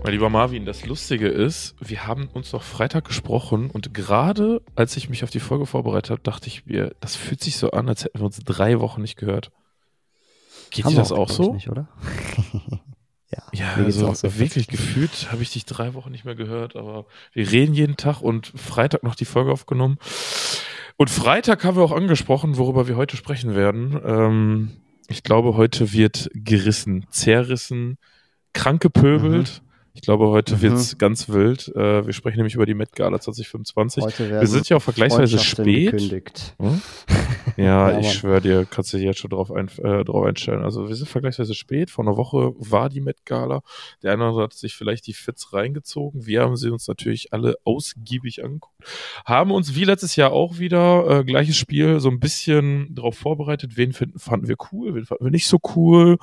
Mein lieber Marvin, das Lustige ist, wir haben uns noch Freitag gesprochen und gerade als ich mich auf die Folge vorbereitet habe, dachte ich mir, das fühlt sich so an, als hätten wir uns 3 Wochen nicht gehört. Geht dir das auch so? Nicht, oder? Ja, also so wirklich gefühlt habe ich dich 3 Wochen nicht mehr gehört, aber wir reden jeden Tag und Freitag noch die Folge aufgenommen. Und Freitag haben wir auch angesprochen, worüber wir heute sprechen werden. Ich glaube, heute wird gerissen, zerrissen, krank gepöbelt. Ich glaube, heute wird's ganz wild. Wir sprechen nämlich über die Met Gala 2025. Wir sind ja auch vergleichsweise spät. Ja, ich schwöre dir, kannst du dich jetzt schon drauf einstellen. Also wir sind vergleichsweise spät. Vor einer Woche war die Met Gala. Der eine oder andere hat sich vielleicht die Fits reingezogen. Wir haben sie uns natürlich alle ausgiebig angeguckt. Haben uns wie letztes Jahr auch wieder gleiches Spiel so ein bisschen darauf vorbereitet. Wen fanden wir cool, wen fanden wir nicht so cool.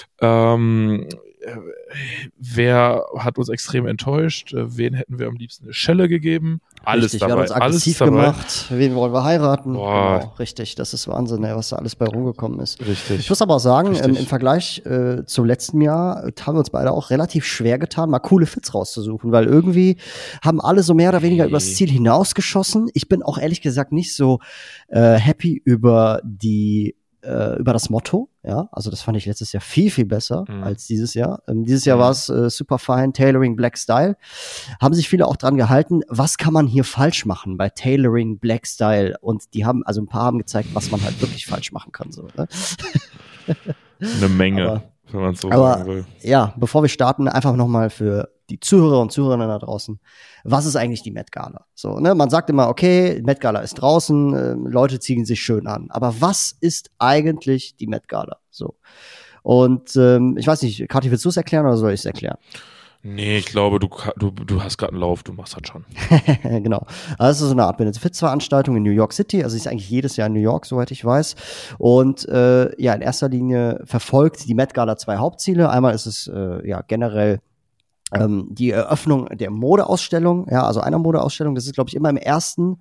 Wer hat uns extrem enttäuscht? Wen hätten wir am liebsten eine Schelle gegeben? Alles richtig, dabei. Wir haben uns aggressiv gemacht. Wen wollen wir heiraten? Genau, richtig. Das ist Wahnsinn, was da alles bei rumgekommen ist. Richtig. Ich muss aber auch sagen, im Vergleich zum letzten Jahr haben wir uns beide auch relativ schwer getan, mal coole Fits rauszusuchen, weil irgendwie haben alle so mehr oder weniger übers Ziel hinausgeschossen. Ich bin auch ehrlich gesagt nicht so happy über das Motto, ja, also das fand ich letztes Jahr viel, viel besser als dieses Jahr. Dieses Jahr war es Superfine, Tailoring, Black Style. Haben sich viele auch dran gehalten, was kann man hier falsch machen bei Tailoring, Black Style? Und ein paar haben gezeigt, was man halt wirklich falsch machen kann. So, ne? Eine Menge, wenn man es so sagen will. Ja, bevor wir starten, einfach nochmal für die Zuhörer und Zuhörerinnen da draußen. Was ist eigentlich die Met Gala? So, ne, man sagt immer, okay, Met Gala ist draußen, Leute ziehen sich schön an. Aber was ist eigentlich die Met Gala? So. Und ich weiß nicht, Kathi, willst du es erklären oder soll ich es erklären? Nee, ich glaube, du hast gerade einen Lauf, du machst das schon. Genau. Also es ist so eine Art Benefizveranstaltung in New York City. Also sie ist eigentlich jedes Jahr in New York, soweit ich weiß. Und in erster Linie verfolgt die Met Gala 2 Hauptziele. Einmal ist es generell die Eröffnung der Modeausstellung, ja, also einer Modeausstellung, das ist, glaube ich, immer am ersten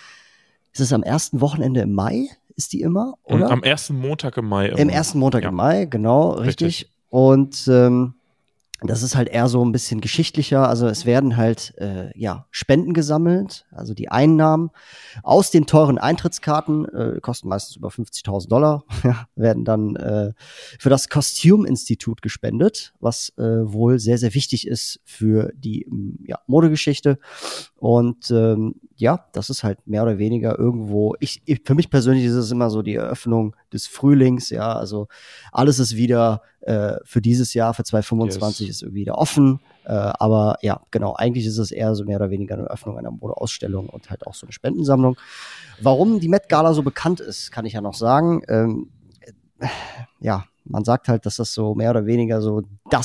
Wochenende im Mai, ist die immer, oder? Am ersten Montag im Mai. Im ersten Montag im Mai, genau, richtig. Und das ist halt eher so ein bisschen geschichtlicher, also es werden halt Spenden gesammelt, also die Einnahmen aus den teuren Eintrittskarten, kosten meistens über $50.000, werden dann für das Costume Institute gespendet, was wohl sehr, sehr wichtig ist für die Modegeschichte. Und das ist halt mehr oder weniger irgendwo, für mich persönlich ist es immer so die Eröffnung des Frühlings, ja, also alles ist wieder für dieses Jahr, für 2025 ist irgendwie wieder offen, aber ja, genau, eigentlich ist es eher so mehr oder weniger eine Eröffnung einer Modeausstellung und halt auch so eine Spendensammlung. Warum die Met Gala so bekannt ist, kann ich ja noch sagen. Man sagt halt, dass das so mehr oder weniger so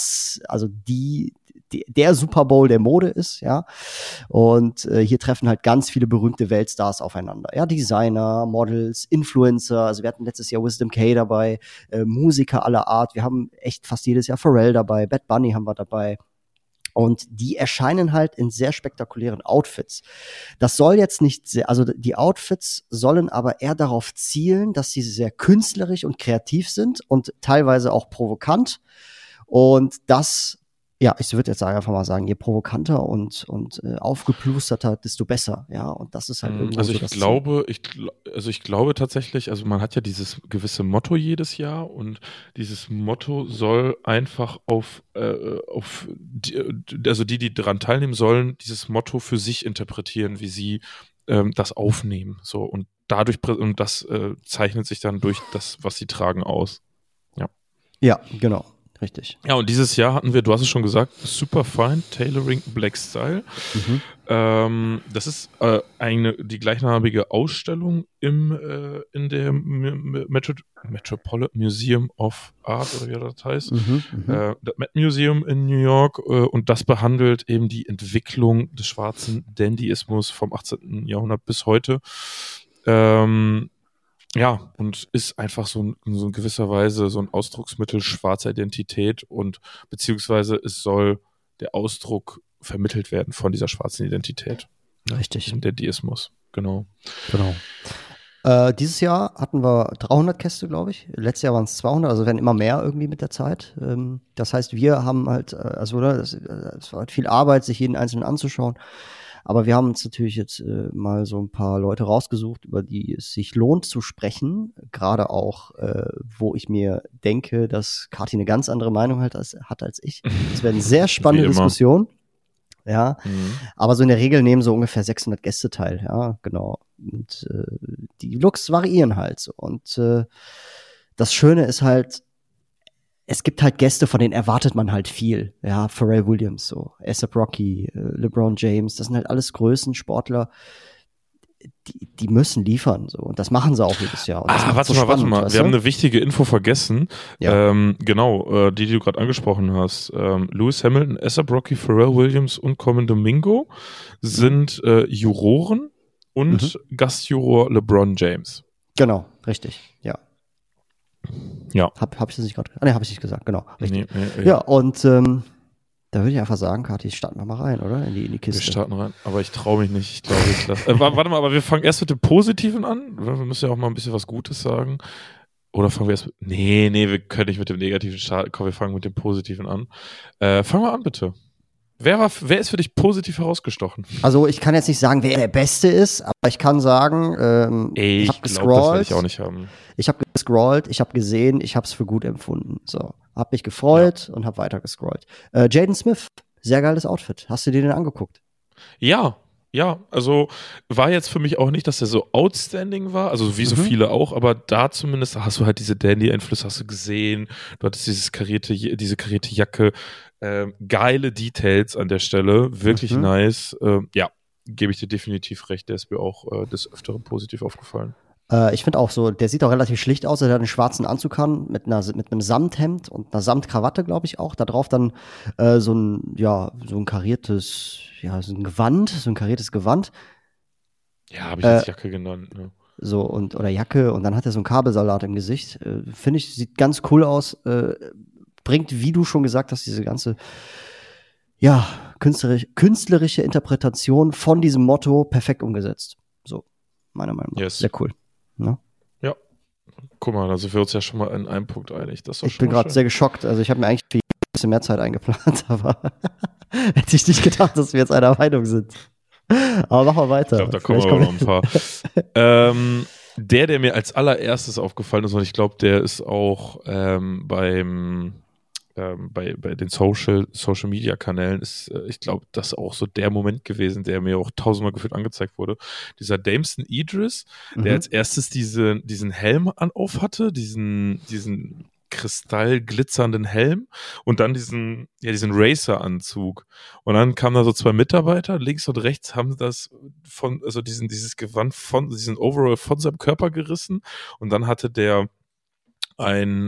der Super Bowl der Mode ist, ja. Und hier treffen halt ganz viele berühmte Weltstars aufeinander. Ja, Designer, Models, Influencer. Also wir hatten letztes Jahr Wisdom K dabei, Musiker aller Art. Wir haben echt fast jedes Jahr Pharrell dabei, Bad Bunny haben wir dabei. Und die erscheinen halt in sehr spektakulären Outfits. Das soll jetzt nicht die Outfits sollen aber eher darauf zielen, dass sie sehr künstlerisch und kreativ sind und teilweise auch provokant. Und das, ich würde jetzt einfach mal sagen, je provokanter und aufgeplusterter, desto besser, ja. Und das ist halt irgendwie also ich glaube tatsächlich, also man hat ja dieses gewisse Motto jedes Jahr und dieses Motto soll einfach auf die daran teilnehmen sollen, dieses Motto für sich interpretieren, wie sie das aufnehmen, so und das zeichnet sich dann durch das, was sie tragen, aus. Ja, genau. Richtig. Ja, und dieses Jahr hatten wir, du hast es schon gesagt, Superfine Tailoring Black Style. Das ist die gleichnamige Ausstellung in der Metropolitan Museum of Art, oder wie das heißt. Das Met Museum in New York. Und das behandelt eben die Entwicklung des schwarzen Dandyismus vom 18. Jahrhundert bis heute. Ja, und ist einfach so in gewisser Weise so ein Ausdrucksmittel schwarzer Identität und beziehungsweise es soll der Ausdruck vermittelt werden von dieser schwarzen Identität. Richtig. Der Deismus, genau. Dieses Jahr hatten wir 300 Gäste, glaube ich. Letztes Jahr waren es 200, also werden immer mehr irgendwie mit der Zeit. Das heißt, wir haben halt, es war halt viel Arbeit, sich jeden Einzelnen anzuschauen. Aber wir haben uns natürlich jetzt mal so ein paar Leute rausgesucht, über die es sich lohnt zu sprechen. Gerade auch, wo ich mir denke, dass Kathi eine ganz andere Meinung hat als ich. Das werden sehr spannende Diskussionen. Ja, aber so in der Regel nehmen so ungefähr 600 Gäste teil, ja, genau. Und die Looks variieren halt so. Und das Schöne ist halt, es gibt halt Gäste, von denen erwartet man halt viel. Ja, Pharrell Williams, so, A$AP Rocky, LeBron James, das sind halt alles Größensportler, die müssen liefern, so. Und das machen sie auch jedes Jahr. Warte mal. Wir haben eine wichtige Info vergessen. Ja. Die du gerade angesprochen hast. Lewis Hamilton, A$AP Rocky, Pharrell Williams und Common Domingo sind Juroren und Gastjuror LeBron James. Genau, richtig, ja. Ja. Hab ich das nicht gerade gesagt? Nee, habe ich nicht gesagt, genau. Richtig. Nee. Ja, und da würde ich einfach sagen, Kathi, starten wir mal rein, oder? In die Kiste. Wir starten rein, aber ich traue mich nicht. Ich glaube, ich lasse. Warte mal, aber wir fangen erst mit dem Positiven an. Wir müssen ja auch mal ein bisschen was Gutes sagen. Oder fangen wir erst mit. Nee, wir können nicht mit dem Negativen starten. Komm, wir fangen mit dem Positiven an. Fang mal an, bitte. Wer ist für dich positiv herausgestochen? Also, ich kann jetzt nicht sagen, wer der Beste ist, aber ich kann sagen, ich habe gescrollt. Das werde ich auch nicht haben. Ich habe gescrollt, ich habe gesehen, ich habe es für gut empfunden. So, hab mich gefreut und habe weiter gescrollt. Jaden Smith, sehr geiles Outfit. Hast du dir den angeguckt? Ja, also war jetzt für mich auch nicht, dass er so outstanding war, also wie so viele auch, aber da zumindest hast du halt diese Dandy-Einflüsse, hast du gesehen, du hattest diese karierte Jacke, geile Details an der Stelle, wirklich nice. Gebe ich dir definitiv recht, der ist mir auch des Öfteren positiv aufgefallen. Ich finde auch so, der sieht auch relativ schlicht aus, er hat einen schwarzen Anzug an, mit einem Samthemd und einer Samtkrawatte, glaube ich auch. Da drauf dann so ein kariertes, so ein kariertes Gewand. Ja, habe ich jetzt Jacke genannt, ne? So, oder Jacke, und dann hat er so einen Kabelsalat im Gesicht. Finde ich, sieht ganz cool aus. Bringt, wie du schon gesagt hast, diese ganze künstlerische Interpretation von diesem Motto perfekt umgesetzt. So, meiner Meinung nach. Yes. Sehr cool. Ne? Ja. Guck mal, da sind wir uns ja schon mal in einem Punkt einig. Ich bin gerade sehr geschockt. Also ich habe mir eigentlich für ein bisschen mehr Zeit eingeplant, aber hätte ich nicht gedacht, dass wir jetzt einer Meinung sind. Aber machen wir weiter. Ich glaube, da kommen wir noch ein paar. Der mir als allererstes aufgefallen ist, und ich glaube, der ist auch bei den Social Media Kanälen ist, ich glaube, das auch so der Moment gewesen, der mir auch tausendmal gefühlt angezeigt wurde. Dieser Damson Idris, der als erstes diesen Helm auf hatte, diesen kristallglitzernden Helm und dann diesen Racer-Anzug. Und dann kamen da so zwei Mitarbeiter, links und rechts haben das dieses Gewand diesen Overall von seinem Körper gerissen, und dann hatte der so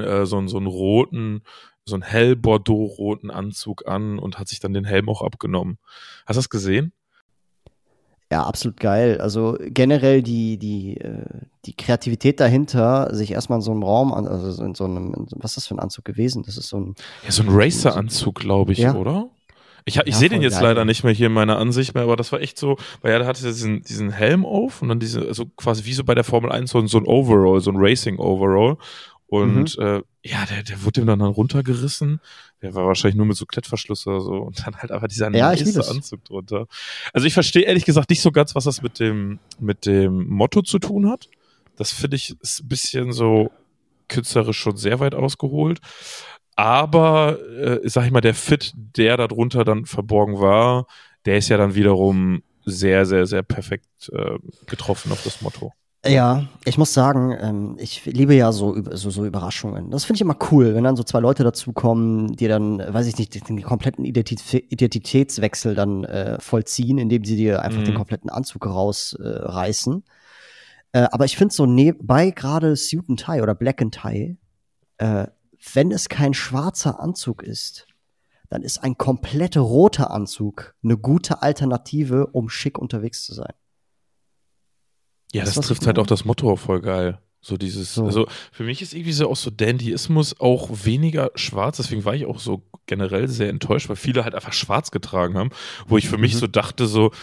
einen hell Bordeaux-roten Anzug an und hat sich dann den Helm auch abgenommen. Hast du das gesehen? Ja, absolut geil. Also generell die Kreativität dahinter, sich erstmal in so einem Raum, also was ist das für ein Anzug gewesen? Das ist so ein Racer-Anzug, glaube ich, oder? Ich sehe den jetzt leider nicht mehr hier in meiner Ansicht mehr, aber das war echt so, weil der hatte diesen Helm auf und dann also quasi wie so bei der Formel 1 so ein Overall, so ein Racing-Overall. Und der wurde ihm dann runtergerissen. Der war wahrscheinlich nur mit so Klettverschluss oder so. Und dann halt einfach dieser nice Anzug drunter. Also ich verstehe ehrlich gesagt nicht so ganz, was das mit dem Motto zu tun hat. Das finde ich ist ein bisschen so künstlerisch schon sehr weit ausgeholt. Aber, sag ich mal, der Fit, der da drunter dann verborgen war, der ist ja dann wiederum sehr, sehr, sehr perfekt getroffen auf das Motto. Ja, ich muss sagen, ich liebe ja so Überraschungen. Das finde ich immer cool, wenn dann so zwei Leute dazukommen, die dann, weiß ich nicht, den kompletten Identitätswechsel dann vollziehen, indem sie dir einfach den kompletten Anzug rausreißen. Aber ich finde so nebenbei gerade Suit and Tie oder Black and Tie, wenn es kein schwarzer Anzug ist, dann ist ein komplett roter Anzug eine gute Alternative, um schick unterwegs zu sein. Ja, das trifft halt auch das Motto auch voll geil. Also für mich ist irgendwie so auch so Dandyismus auch weniger schwarz, deswegen war ich auch so generell sehr enttäuscht, weil viele halt einfach schwarz getragen haben, wo ich für mich so dachte, so,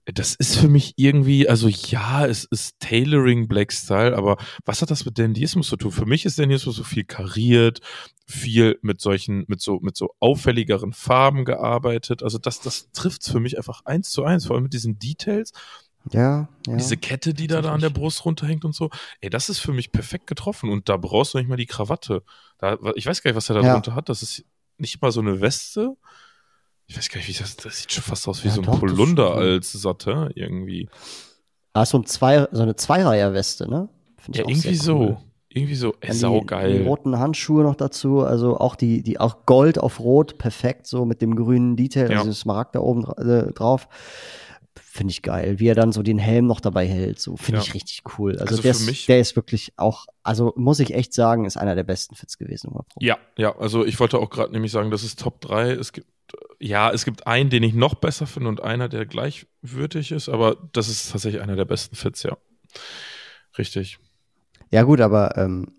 Das ist für mich irgendwie, also ja, es ist Tailoring Black Style, aber was hat das mit Dandyismus zu tun? Für mich ist Dandyismus so viel kariert, viel mit so auffälligeren Farben gearbeitet. Also das trifft's für mich einfach 1:1, vor allem mit diesen Details. Ja. Diese Kette, die da an der Brust runterhängt und so. Ey, das ist für mich perfekt getroffen und da brauchst du nicht mal die Krawatte. Ich weiß gar nicht, was er da drunter hat. Das ist nicht mal so eine Weste. Ich weiß gar nicht, wie das sieht schon fast aus wie so ein Polunder als Satin irgendwie. So eine Zweireiher-Weste, ne? Find ich auch irgendwie sehr cool. Irgendwie so, saugeil. Die roten Handschuhe noch dazu, also auch auch Gold auf Rot, perfekt, so mit dem grünen Detail, also Smaragd da oben drauf. Finde ich geil, wie er dann so den Helm noch dabei hält, so finde ich richtig cool. Also der ist wirklich auch, also muss ich echt sagen, ist einer der besten Fits gewesen. Ja, also ich wollte auch gerade nämlich sagen, das ist Top 3. Es gibt einen, den ich noch besser finde und einer, der gleichwürdig ist, aber das ist tatsächlich einer der besten Fits, ja. Richtig. Ja gut, aber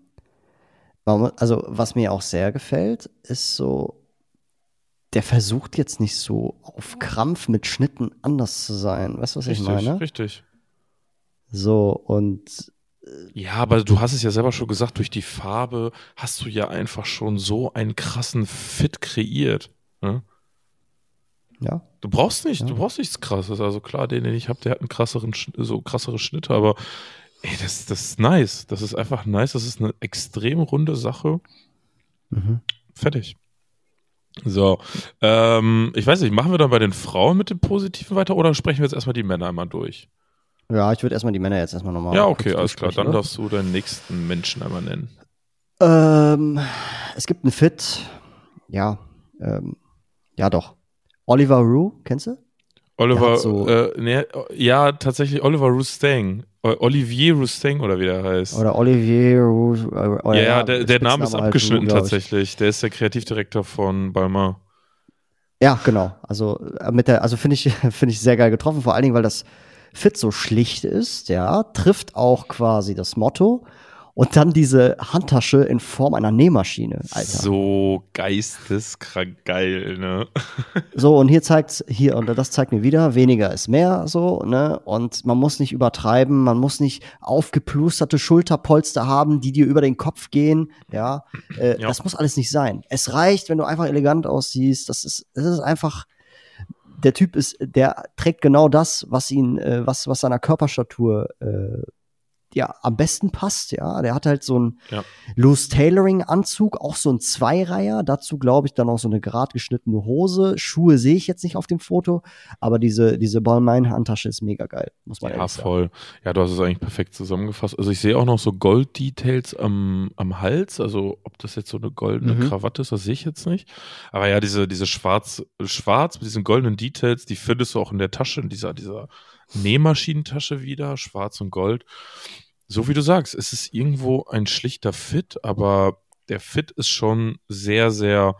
also was mir auch sehr gefällt, ist so, der versucht jetzt nicht so auf Krampf mit Schnitten anders zu sein. Weißt du, was ich meine? Richtig. So, und ja, aber du hast es ja selber schon gesagt, durch die Farbe hast du ja einfach schon so einen krassen Fit kreiert. Ne? Ja. Du brauchst nichts Krasses. Also klar, den ich habe, der hat einen krassere Schnitte, aber ey, das ist nice. Das ist einfach nice. Das ist eine extrem runde Sache. Fertig. So, ich weiß nicht, machen wir dann bei den Frauen mit dem Positiven weiter oder sprechen wir jetzt erstmal die Männer einmal durch? Ja, ich würde erstmal die Männer jetzt erstmal nochmal. Ja, okay, alles klar. Dann darfst du deinen nächsten Menschen einmal nennen. Es gibt einen Fit. Ja, doch. Oliver Roux, kennst du? Tatsächlich Oliver Rousteng. Olivier Rousteng oder wie der heißt. Oder Olivier Roux. Der Name ist abgeschnitten halt tatsächlich. Der ist der Kreativdirektor von Balmain. Ja, genau. Also finde ich sehr geil getroffen, vor allen Dingen, weil das Fit so schlicht ist, ja, trifft auch quasi das Motto. Und dann diese Handtasche in Form einer Nähmaschine, Alter. So geisteskrank geil, ne? So, und das zeigt mir wieder, weniger ist mehr, so, ne? Und man muss nicht übertreiben, man muss nicht aufgeplusterte Schulterpolster haben, die dir über den Kopf gehen, ja. Das muss alles nicht sein. Es reicht, wenn du einfach elegant aussiehst. Das ist einfach, der Typ der trägt genau das, was seiner Körperstatur, am besten passt, ja. Der hat halt so einen Loose Tailoring-Anzug, auch so ein Zweireiher. Dazu glaube ich dann auch so eine gerade geschnittene Hose. Schuhe sehe ich jetzt nicht auf dem Foto, aber diese Balmain-Handtasche ist mega geil, muss man ehrlich sagen. Ja, voll. Ja, du hast es eigentlich perfekt zusammengefasst. Also ich sehe auch noch so Gold-Details am Hals, also ob das jetzt so eine goldene Krawatte ist, das sehe ich jetzt nicht. Aber ja, diese schwarz mit diesen goldenen Details, die findest du auch in der Tasche, in dieser Nähmaschinentasche wieder, schwarz und gold. So wie du sagst, es ist irgendwo ein schlichter Fit, aber der Fit ist schon sehr, sehr,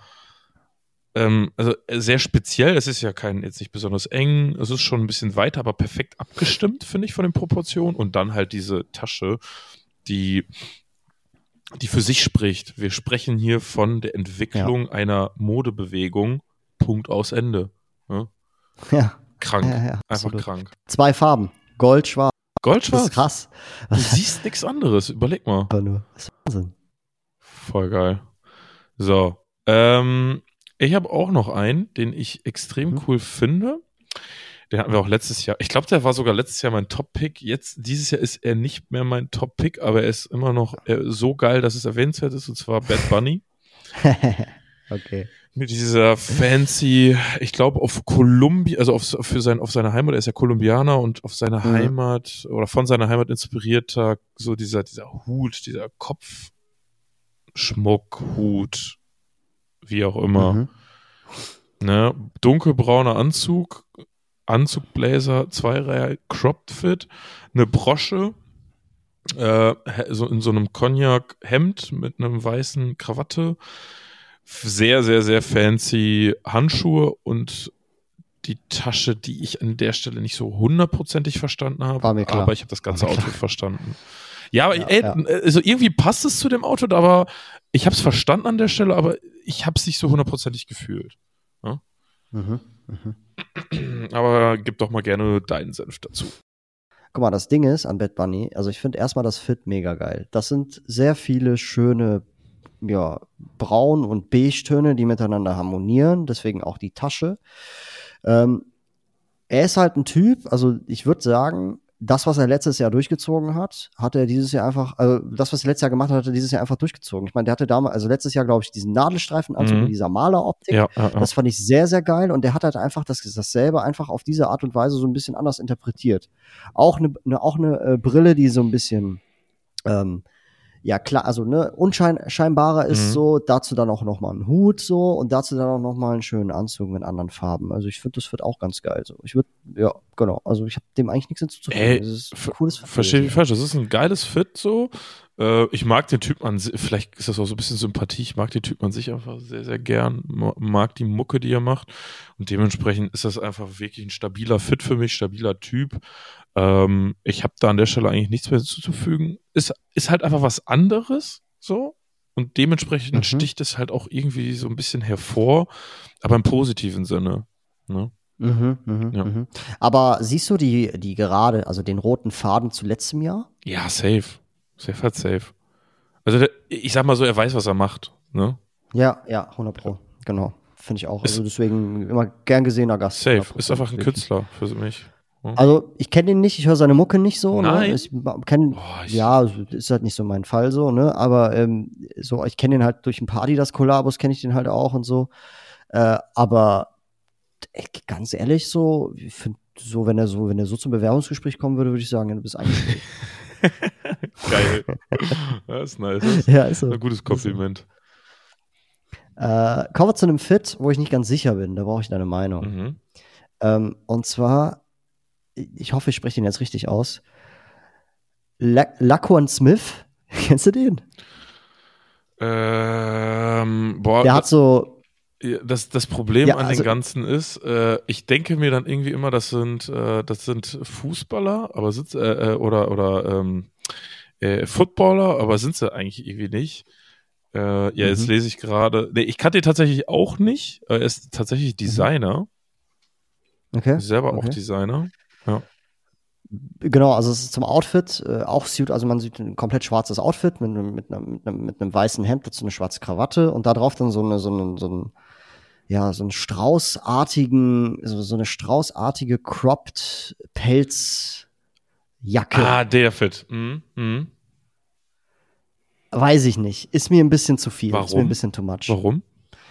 sehr speziell. Es ist ja jetzt nicht besonders eng, es ist schon ein bisschen weiter, aber perfekt abgestimmt, finde ich, von den Proportionen. Und dann halt diese Tasche, die für sich spricht. Wir sprechen hier von der Entwicklung einer Modebewegung. Punkt aus Ende. Ja. Krank. Ja, einfach krank. 2 Farben. Gold, schwarz. Gold, schwarz. Das ist krass. Du siehst nichts anderes. Überleg mal. Das ist Wahnsinn. Voll geil. So. Ich habe auch noch einen, den ich extrem cool finde. Den hatten wir auch letztes Jahr. Ich glaube, der war sogar letztes Jahr mein Top-Pick. Dieses Jahr ist er nicht mehr mein Top-Pick, aber er ist immer noch so geil, dass es erwähnenswert ist, und zwar Bad Bunny. Okay. Mit dieser fancy, ich glaube auf Kolumbien, also auf seine Heimat, er ist ja Kolumbianer und auf seine Heimat oder von seiner Heimat inspirierter, so dieser Hut, dieser Kopfschmuck, Hut, wie auch immer. Ne? Dunkelbrauner Anzugblazer, Zweireiher, Cropped Fit, eine Brosche, so in so einem Cognac-Hemd mit einem weißen Krawatte, sehr, sehr, sehr fancy Handschuhe und die Tasche, die ich an der Stelle nicht so hundertprozentig verstanden habe, aber ich habe das ganze Outfit verstanden. Ja, aber also irgendwie passt es zu dem Outfit, aber ich habe es verstanden an der Stelle, aber ich habe es nicht so hundertprozentig gefühlt. Ja? Aber gib doch mal gerne deinen Senf dazu. Guck mal, das Ding ist an Bad Bunny, also ich finde erstmal das Fit mega geil. Das sind sehr viele schöne, ja, Braun- und Beige-Töne, die miteinander harmonieren, deswegen auch die Tasche. Er ist halt ein Typ, also ich würde sagen, das, was er letztes Jahr durchgezogen hat er dieses Jahr einfach, also das, was er letztes Jahr gemacht hat er dieses Jahr einfach durchgezogen. Ich meine, der hatte damals, also letztes Jahr, glaube ich, diesen Nadelstreifenanzug mit dieser Maleroptik. Ja. Das fand ich sehr, sehr geil und der hat halt einfach dasselbe einfach auf diese Art und Weise so ein bisschen anders interpretiert. Auch eine Brille, die so ein bisschen, ja klar, also unscheinbarer ist so, dazu dann auch nochmal ein Hut so und dazu dann auch nochmal einen schönen Anzug mit anderen Farben. Also ich finde, das wird auch ganz geil so. Ich würde, ja, genau, also ich habe dem eigentlich nichts hinzuzufügen. Das ist ein cooles Fit. Verstehe ich falsch, das ist ein geiles Fit so. Ich mag den Typ an sich, vielleicht ist das auch so ein bisschen Sympathie, ich mag den Typ an sich einfach sehr, sehr gern, mag die Mucke, die er macht und dementsprechend ist das einfach wirklich ein stabiler Fit für mich, stabiler Typ. Ich habe da an der Stelle eigentlich nichts mehr hinzuzufügen. Ist halt einfach was anderes, so. Und dementsprechend sticht es halt auch irgendwie so ein bisschen hervor, aber im positiven Sinne. Ne? Ja. Aber siehst du die gerade, also den roten Faden zu letztem Jahr? Ja, safe. Safe. Also ich sag mal so, er weiß, was er macht. Ne? Ja, 100 Pro. Genau. Finde ich auch. Also deswegen immer gern gesehener Gast. Safe. Ist einfach ein Künstler für mich. Also ich kenne den nicht, ich höre seine Mucke nicht so. Nein. Ne? Ich kenn, ja, ist halt nicht so mein Fall so, ne? Aber so, ich kenne den halt durch ein paar Adidas-Kollabos, kenne ich den halt auch und so. Aber ganz ehrlich, so, ich finde so, wenn er so zum Bewerbungsgespräch kommen würde, würde ich sagen, ja, du bist eigentlich. Geil. Das ist nice. Ja, ist so. Ein gutes Kompliment. Kommen wir zu einem Fit, wo ich nicht ganz sicher bin. Da brauche ich deine Meinung. Und zwar, ich hoffe, ich spreche den jetzt richtig aus. Laquan Smith, kennst du den? Boah, der hat so. Das Problem an den Ganzen ist, ich denke mir dann irgendwie immer, das sind Fußballer, aber Footballer, aber sind sie eigentlich irgendwie nicht. Jetzt lese ich gerade. Nee, ich kannte ihn tatsächlich auch nicht. Er ist tatsächlich Designer. Okay. Ist selber auch Designer. Ja. Genau, also es ist zum Outfit auch Suit, also man sieht ein komplett schwarzes Outfit mit einem weißen Hemd, dazu eine schwarze Krawatte und da drauf dann so eine straußartige cropped Pelzjacke. Ah, der Fit. Weiß ich nicht. Ist mir ein bisschen zu viel. Warum? Ist mir ein bisschen too much. Warum?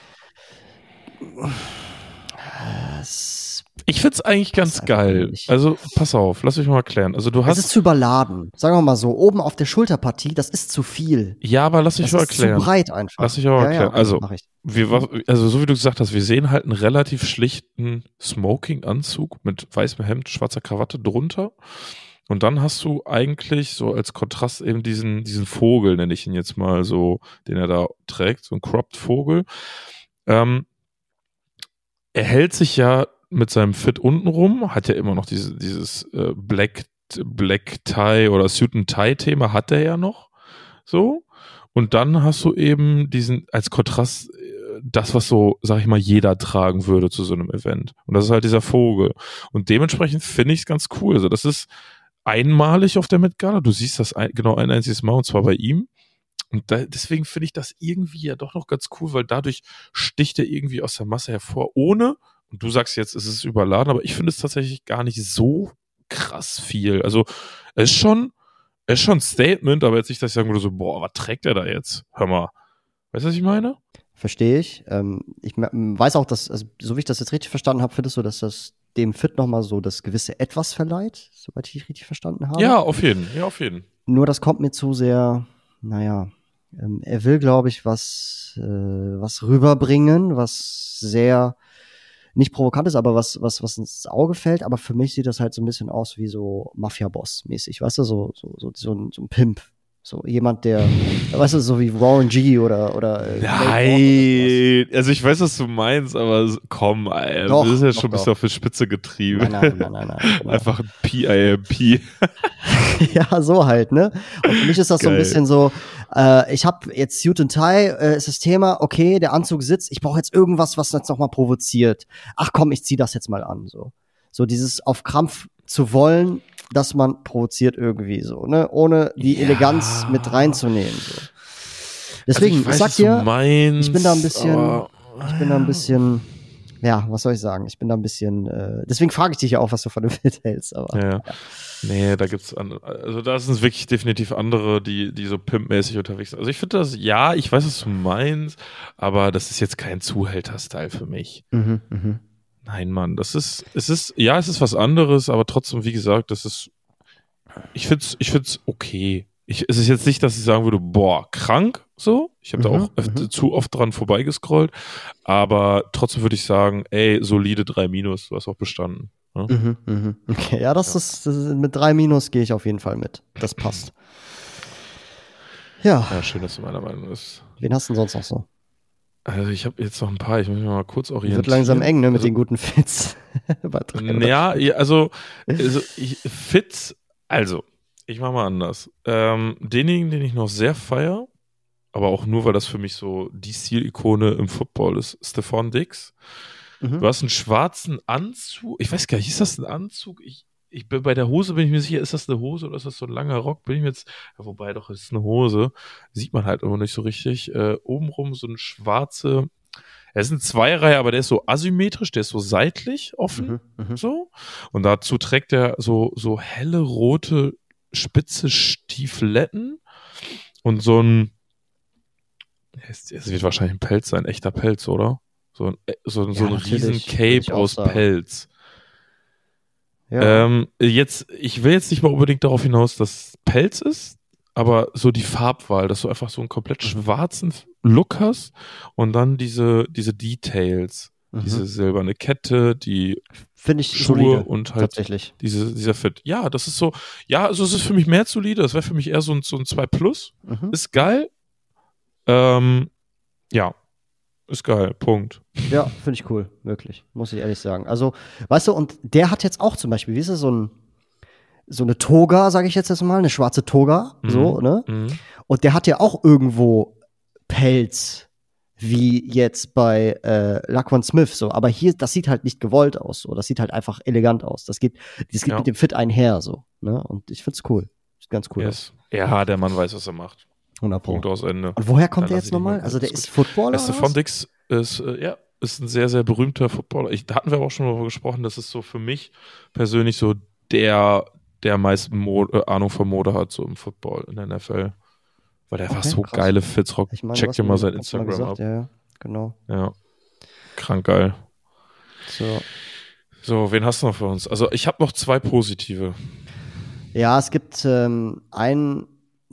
Ich find's eigentlich ganz geil. Also, pass auf, lass mich mal erklären. Also, es ist zu überladen. Sagen wir mal so, oben auf der Schulterpartie, das ist zu viel. Ja, aber lass mich mal erklären. Das ist zu breit einfach. Lass mich aber erklären. Okay, also, so wie du gesagt hast, wir sehen halt einen relativ schlichten Smoking-Anzug mit weißem Hemd, schwarzer Krawatte drunter. Und dann hast du eigentlich so als Kontrast eben diesen Vogel, nenne ich ihn jetzt mal so, den er da trägt, so ein Cropped Vogel. Er hält sich ja mit seinem Fit unten rum, hat ja immer noch dieses Black Tie oder Suit and Tie Thema hat er ja noch, so. Und dann hast du eben diesen, als Kontrast, das, was so, sag ich mal, jeder tragen würde zu so einem Event. Und das ist halt dieser Vogel. Und dementsprechend finde ich es ganz cool. Also das ist einmalig auf der Met Gala. Du siehst das genau ein einziges Mal und zwar bei ihm. Und deswegen finde ich das irgendwie ja doch noch ganz cool, weil dadurch sticht er irgendwie aus der Masse hervor, ohne, und du sagst jetzt, es ist überladen, aber ich finde es tatsächlich gar nicht so krass viel. Also es ist schon ein Statement, aber jetzt nicht, dass ich sagen würde so, boah, was trägt er da jetzt? Hör mal. Weißt du, was ich meine? Verstehe ich. Ich weiß auch, dass, also, so wie ich das jetzt richtig verstanden habe, findest du, dass das dem Fit nochmal so das gewisse Etwas verleiht, soweit ich richtig verstanden habe? Ja, auf jeden. Nur das kommt mir zu sehr, naja, er will, glaube ich, was rüberbringen, was sehr nicht provokant ist, aber was ins Auge fällt. Aber für mich sieht das halt so ein bisschen aus wie so Mafia-Boss-mäßig, weißt du, so ein Pimp. So jemand, der, weißt du, so wie Warren G. oder Nein, also ich weiß, was du meinst, aber komm, Alter, Doch, das ist ja doch, schon ein bisschen auf die Spitze getrieben. Nein. Genau. Einfach ein PIMP. Ja, so halt, ne? Und für mich ist das so ein bisschen so, ich habe jetzt Suit and Tie, ist das Thema, okay, der Anzug sitzt, ich brauche jetzt irgendwas, was jetzt nochmal provoziert. Ach komm, ich zieh das jetzt mal an, so. So dieses auf Krampf zu wollen, dass man provoziert irgendwie so, ne? Ohne die Eleganz mit reinzunehmen, so. Deswegen, also ich sag dir, ich bin da ein bisschen, ja, was soll ich sagen? Ich bin da ein bisschen, deswegen frage ich dich ja auch, was du von dem Fit hältst, aber. Ja. Nee, da gibt's andere, also da sind es wirklich definitiv andere, die so pimpmäßig unterwegs sind. Also ich finde das, ja, ich weiß, was du meinst, aber das ist jetzt kein Zuhälter-Style für mich. Nein, Mann, es ist was anderes, aber trotzdem, wie gesagt, ich find's okay. Es ist jetzt nicht, dass ich sagen würde, boah, krank, so. Ich habe da auch zu oft dran vorbeigescrollt, aber trotzdem würde ich sagen, ey, solide 3-, du hast auch bestanden. Ne? Okay, ja, das ist mit 3- gehe ich auf jeden Fall mit. Das passt. Ja. Ja, schön, dass du meiner Meinung bist. Wen hast du denn sonst noch so? Also ich habe jetzt noch ein paar, ich muss mich mal kurz orientieren. Wird langsam eng, ne, mit den guten Fits. Ja, Fits, also, ich mache mal anders. Denjenigen, den ich noch sehr feiere, aber auch nur, weil das für mich so die Stilikone im Football ist, Stefon Diggs. Du hast einen schwarzen Anzug, ich weiß gar nicht, ist das ein Anzug? Ich bin bei der Hose, bin ich mir sicher, ist das eine Hose oder ist das so ein langer Rock? Bin ich mir jetzt, ja, wobei doch, es ist eine Hose, sieht man halt immer nicht so richtig. Obenrum so ein schwarze, er ist eine Zweireihe, aber der ist so asymmetrisch, der ist so seitlich offen, so. Und dazu trägt er so helle rote spitze Stiefeletten und so ein, es wird wahrscheinlich ein Pelz sein, echter Pelz, oder? So ein riesen Cape aus Pelz. Ja. Ich will jetzt nicht mal unbedingt darauf hinaus, dass es Pelz ist, aber so die Farbwahl, dass du einfach so einen komplett schwarzen Look hast und dann diese Details, diese silberne Kette, die finde ich Schuhe solide, und halt tatsächlich. dieser Fit. Ja, das ist so, ja, also es ist für mich mehr solide, das wäre für mich eher so ein 2+. Ist geil. Ja. Ist geil, Punkt. Ja, finde ich cool, wirklich, muss ich ehrlich sagen. Also, weißt du, und der hat jetzt auch zum Beispiel, wie ist es, so eine Toga, sage ich jetzt mal, eine schwarze Toga, so, ne? Und der hat ja auch irgendwo Pelz, wie jetzt bei Laquan Smith, so. Aber hier, das sieht halt nicht gewollt aus, so. Das sieht halt einfach elegant aus. Das geht mit dem Fit einher, so, ne? Und ich find's cool. Ist ganz cool. Yes. Ja, der Mann weiß, was er macht. 100%. Punkt aus Ende. Und woher kommt der jetzt nochmal? Also der ist Footballer? Stefon Diggs ist ein sehr, sehr berühmter Footballer. Da hatten wir aber auch schon darüber gesprochen, das ist so für mich persönlich so der am meisten Ahnung von Mode hat, so im Football, in der NFL. Weil der einfach so krass. Geile Fits rockt. Check dir mal sein Instagram ab. Ja, genau. Ja. Krank geil. So, wen hast du noch für uns? Also ich habe noch 2 positive. Ja, es gibt einen,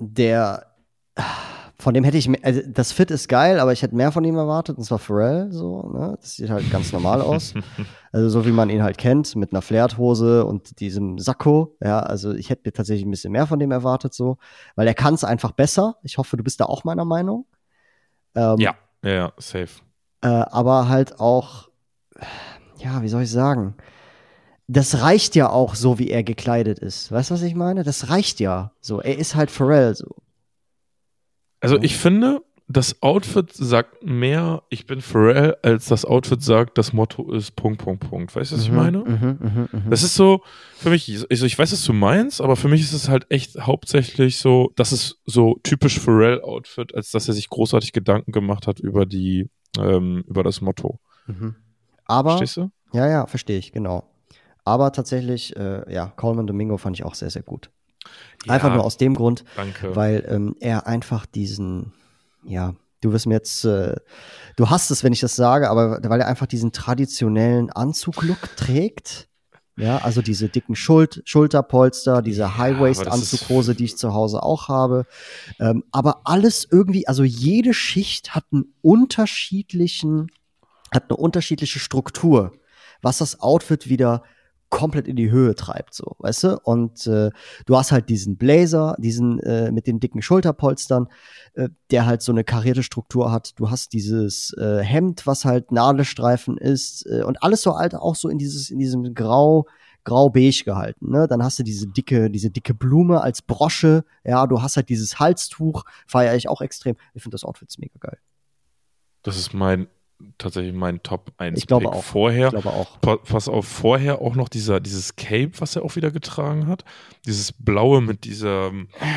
von dem hätte ich, also das Fit ist geil, aber ich hätte mehr von ihm erwartet, und zwar Pharrell, so, ne? Das sieht halt ganz normal aus. Also so wie man ihn halt kennt, mit einer Flared-Hose und diesem Sakko, ja, also ich hätte mir tatsächlich ein bisschen mehr von dem erwartet, so, weil er kann es einfach besser. Ich hoffe, du bist da auch meiner Meinung. Ja, safe. Aber halt auch, ja, wie soll ich sagen, das reicht ja auch so, wie er gekleidet ist. Weißt du, was ich meine? Das reicht ja so. Er ist halt Pharrell, so. Also ich finde, das Outfit sagt mehr, ich bin Pharrell, als das Outfit sagt, das Motto ist ... Weißt du, was ich meine? Das ist so, für mich, also ich weiß, was du meinst, aber für mich ist es halt echt hauptsächlich so, das ist so typisch Pharrell-Outfit, als dass er sich großartig Gedanken gemacht hat über das Motto. Aber, verstehst du? Ja, verstehe ich, genau. Aber tatsächlich, Coleman Domingo fand ich auch sehr, sehr gut. Ja, einfach nur aus dem Grund, weil er einfach diesen, du wirst mir jetzt, du hasst es, wenn ich das sage, aber weil er einfach diesen traditionellen Anzug-Look trägt. Ja, also diese dicken Schulterpolster, diese High-Waist-Anzughose, die ich zu Hause auch habe. Aber alles irgendwie, also jede Schicht hat eine unterschiedliche Struktur, was das Outfit wieder komplett in die Höhe treibt, so, weißt du? Und du hast halt diesen Blazer, diesen mit den dicken Schulterpolstern, der halt so eine karierte Struktur hat. Du hast dieses Hemd, was halt Nadelstreifen ist und alles so halt auch so in diesem grau-beige gehalten, ne? Dann hast du diese dicke Blume als Brosche, ja, du hast halt dieses Halstuch, feiere ich auch extrem. Ich finde das Outfit mega geil. Das ist tatsächlich mein Top 1 Ich glaube Pick. auch. Vorher, ich glaube auch. Pass auf, vorher auch noch dieses Cape, was er auch wieder getragen hat. Dieses Blaue mit dieser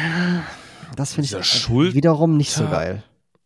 Das finde ich Schulter wiederum nicht so geil.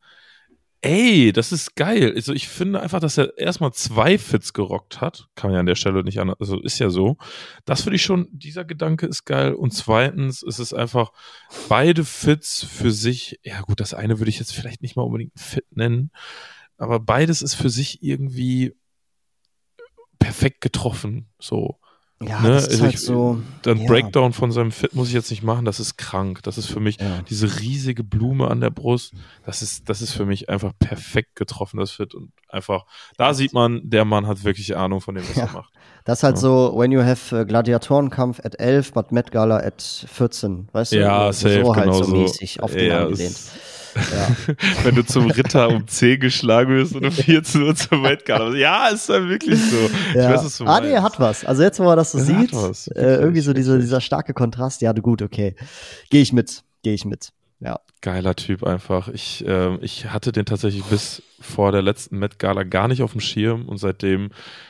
Ey, das ist geil. Also ich finde einfach, dass er erstmal 2 Fits gerockt hat. Kann man ja an der Stelle nicht anders, also ist ja so. Das finde ich schon, dieser Gedanke ist geil. Und zweitens ist es einfach beide Fits für sich, ja gut, das eine würde ich jetzt vielleicht nicht mal unbedingt Fit nennen, aber beides ist für sich irgendwie perfekt getroffen, so. Ja, ne? das ist halt so. Dann Breakdown von seinem Fit muss ich jetzt nicht machen, das ist krank. Das ist für mich diese riesige Blume an der Brust, das ist für mich einfach perfekt getroffen, das Fit. Und einfach, da sieht man, der Mann hat wirklich Ahnung von dem, was er macht. Das ist halt so, when you have Gladiatorenkampf at 11, but Met Gala at 14, weißt du? Ja, safe, so halt genau so mäßig auf den angelehnt. Ja. Wenn du zum Ritter um 10 geschlagen wirst und um 14 Uhr zum Met Gala. Ja, ist dann wirklich so. Ja. Ich weiß, was du meinst. Nee, er hat was. Also jetzt, wo man das so sieht, irgendwie so wirklich. dieser starke Kontrast. Ja, gut, okay. Gehe ich mit. Ja. Geiler Typ einfach. Ich hatte den tatsächlich bis vor der letzten Met Gala gar nicht auf dem Schirm und seitdem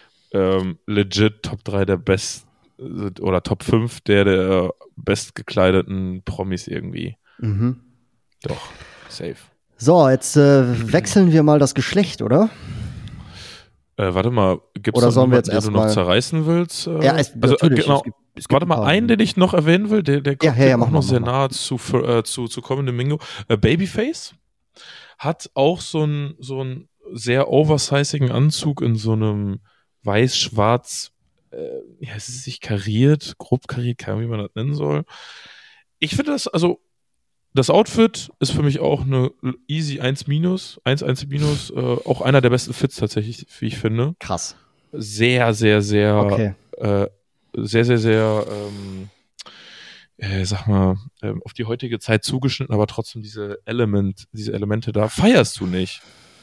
legit Top 3 der Best oder Top 5 der bestgekleideten Promis irgendwie. Mhm. Doch, safe. So, jetzt wechseln wir mal das Geschlecht, Warte mal, gibt es noch jemanden, den du noch zerreißen willst? Ja, natürlich. Genau. Es gibt warte mal, einen, den ich noch erwähnen will, der kommt auch noch sehr nahe zu kommende Mingo. Babyface hat auch so einen sehr oversizigen Anzug in so einem weiß-schwarz, es ist nicht kariert, grob kariert, keine Ahnung, wie man das nennen soll. Ich finde das Outfit ist für mich auch eine easy 1-1-, auch einer der besten Fits tatsächlich, wie ich finde. Krass. Sehr, sehr, sehr, okay. sehr, sag mal, auf die heutige Zeit zugeschnitten, aber trotzdem diese Elemente da feierst du nicht.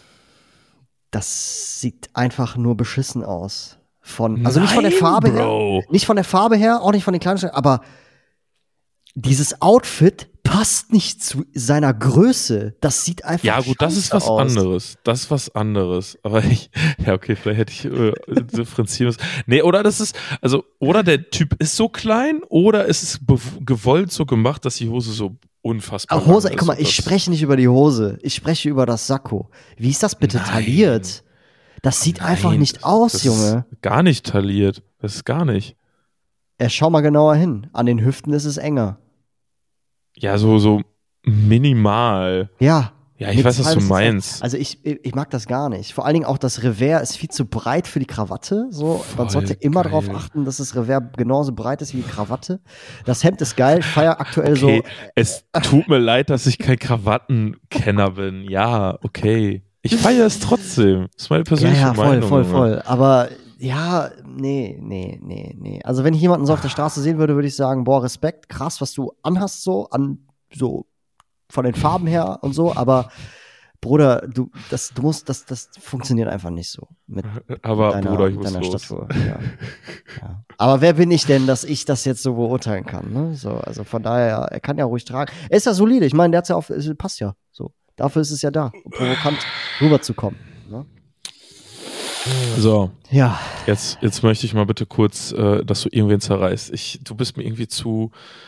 Das sieht einfach nur beschissen aus. Also nicht von der Farbe her, nicht von der Farbe her, auch nicht von den Kleidungsstücken, aber dieses Outfit passt nicht zu seiner Größe. Das sieht einfach ja gut, das ist was anderes. Das ist was anderes. Aber okay, vielleicht hätte ich differenzieren müssen. Nee, oder oder der Typ ist so klein oder ist es gewollt so gemacht, dass die Hose so unfassbar Hose, guck mal, ich spreche nicht über die Hose. Ich spreche über das Sakko. Wie ist das bitte tailliert? Das sieht einfach nicht aus, Junge. Gar nicht tailliert. Das ist gar nicht. Schau mal genauer hin. An den Hüften ist es enger. Ja, so minimal. Ja. Ja, ich weiß, was du meinst. Also ich mag das gar nicht. Vor allen Dingen auch das Revers ist viel zu breit für die Krawatte. So, man sollte immer darauf achten, dass das Revers genauso breit ist wie die Krawatte. Das Hemd ist geil. Ich feiere aktuell so. Es tut mir leid, dass ich kein Krawattenkenner bin. Ja, okay. Ich feiere es trotzdem. Das ist meine persönliche Meinung. Ja, voll. Aber ja, nee. Also wenn ich jemanden so auf der Straße sehen würde, würde ich sagen, boah, Respekt, krass, was du anhast so von den Farben her und so, aber Bruder, das funktioniert einfach nicht so mit deiner Statur. Ja. Aber wer bin ich denn, dass ich das jetzt so beurteilen kann? Ne? So, also von daher, er kann ja ruhig tragen. Er ist ja solide, ich meine, der hat's ja passt ja so. Dafür ist es ja da, um provokant rüberzukommen. Ne? So, ja. Jetzt möchte ich mal bitte kurz, dass du irgendwen zerreißt. Du bist mir irgendwie zu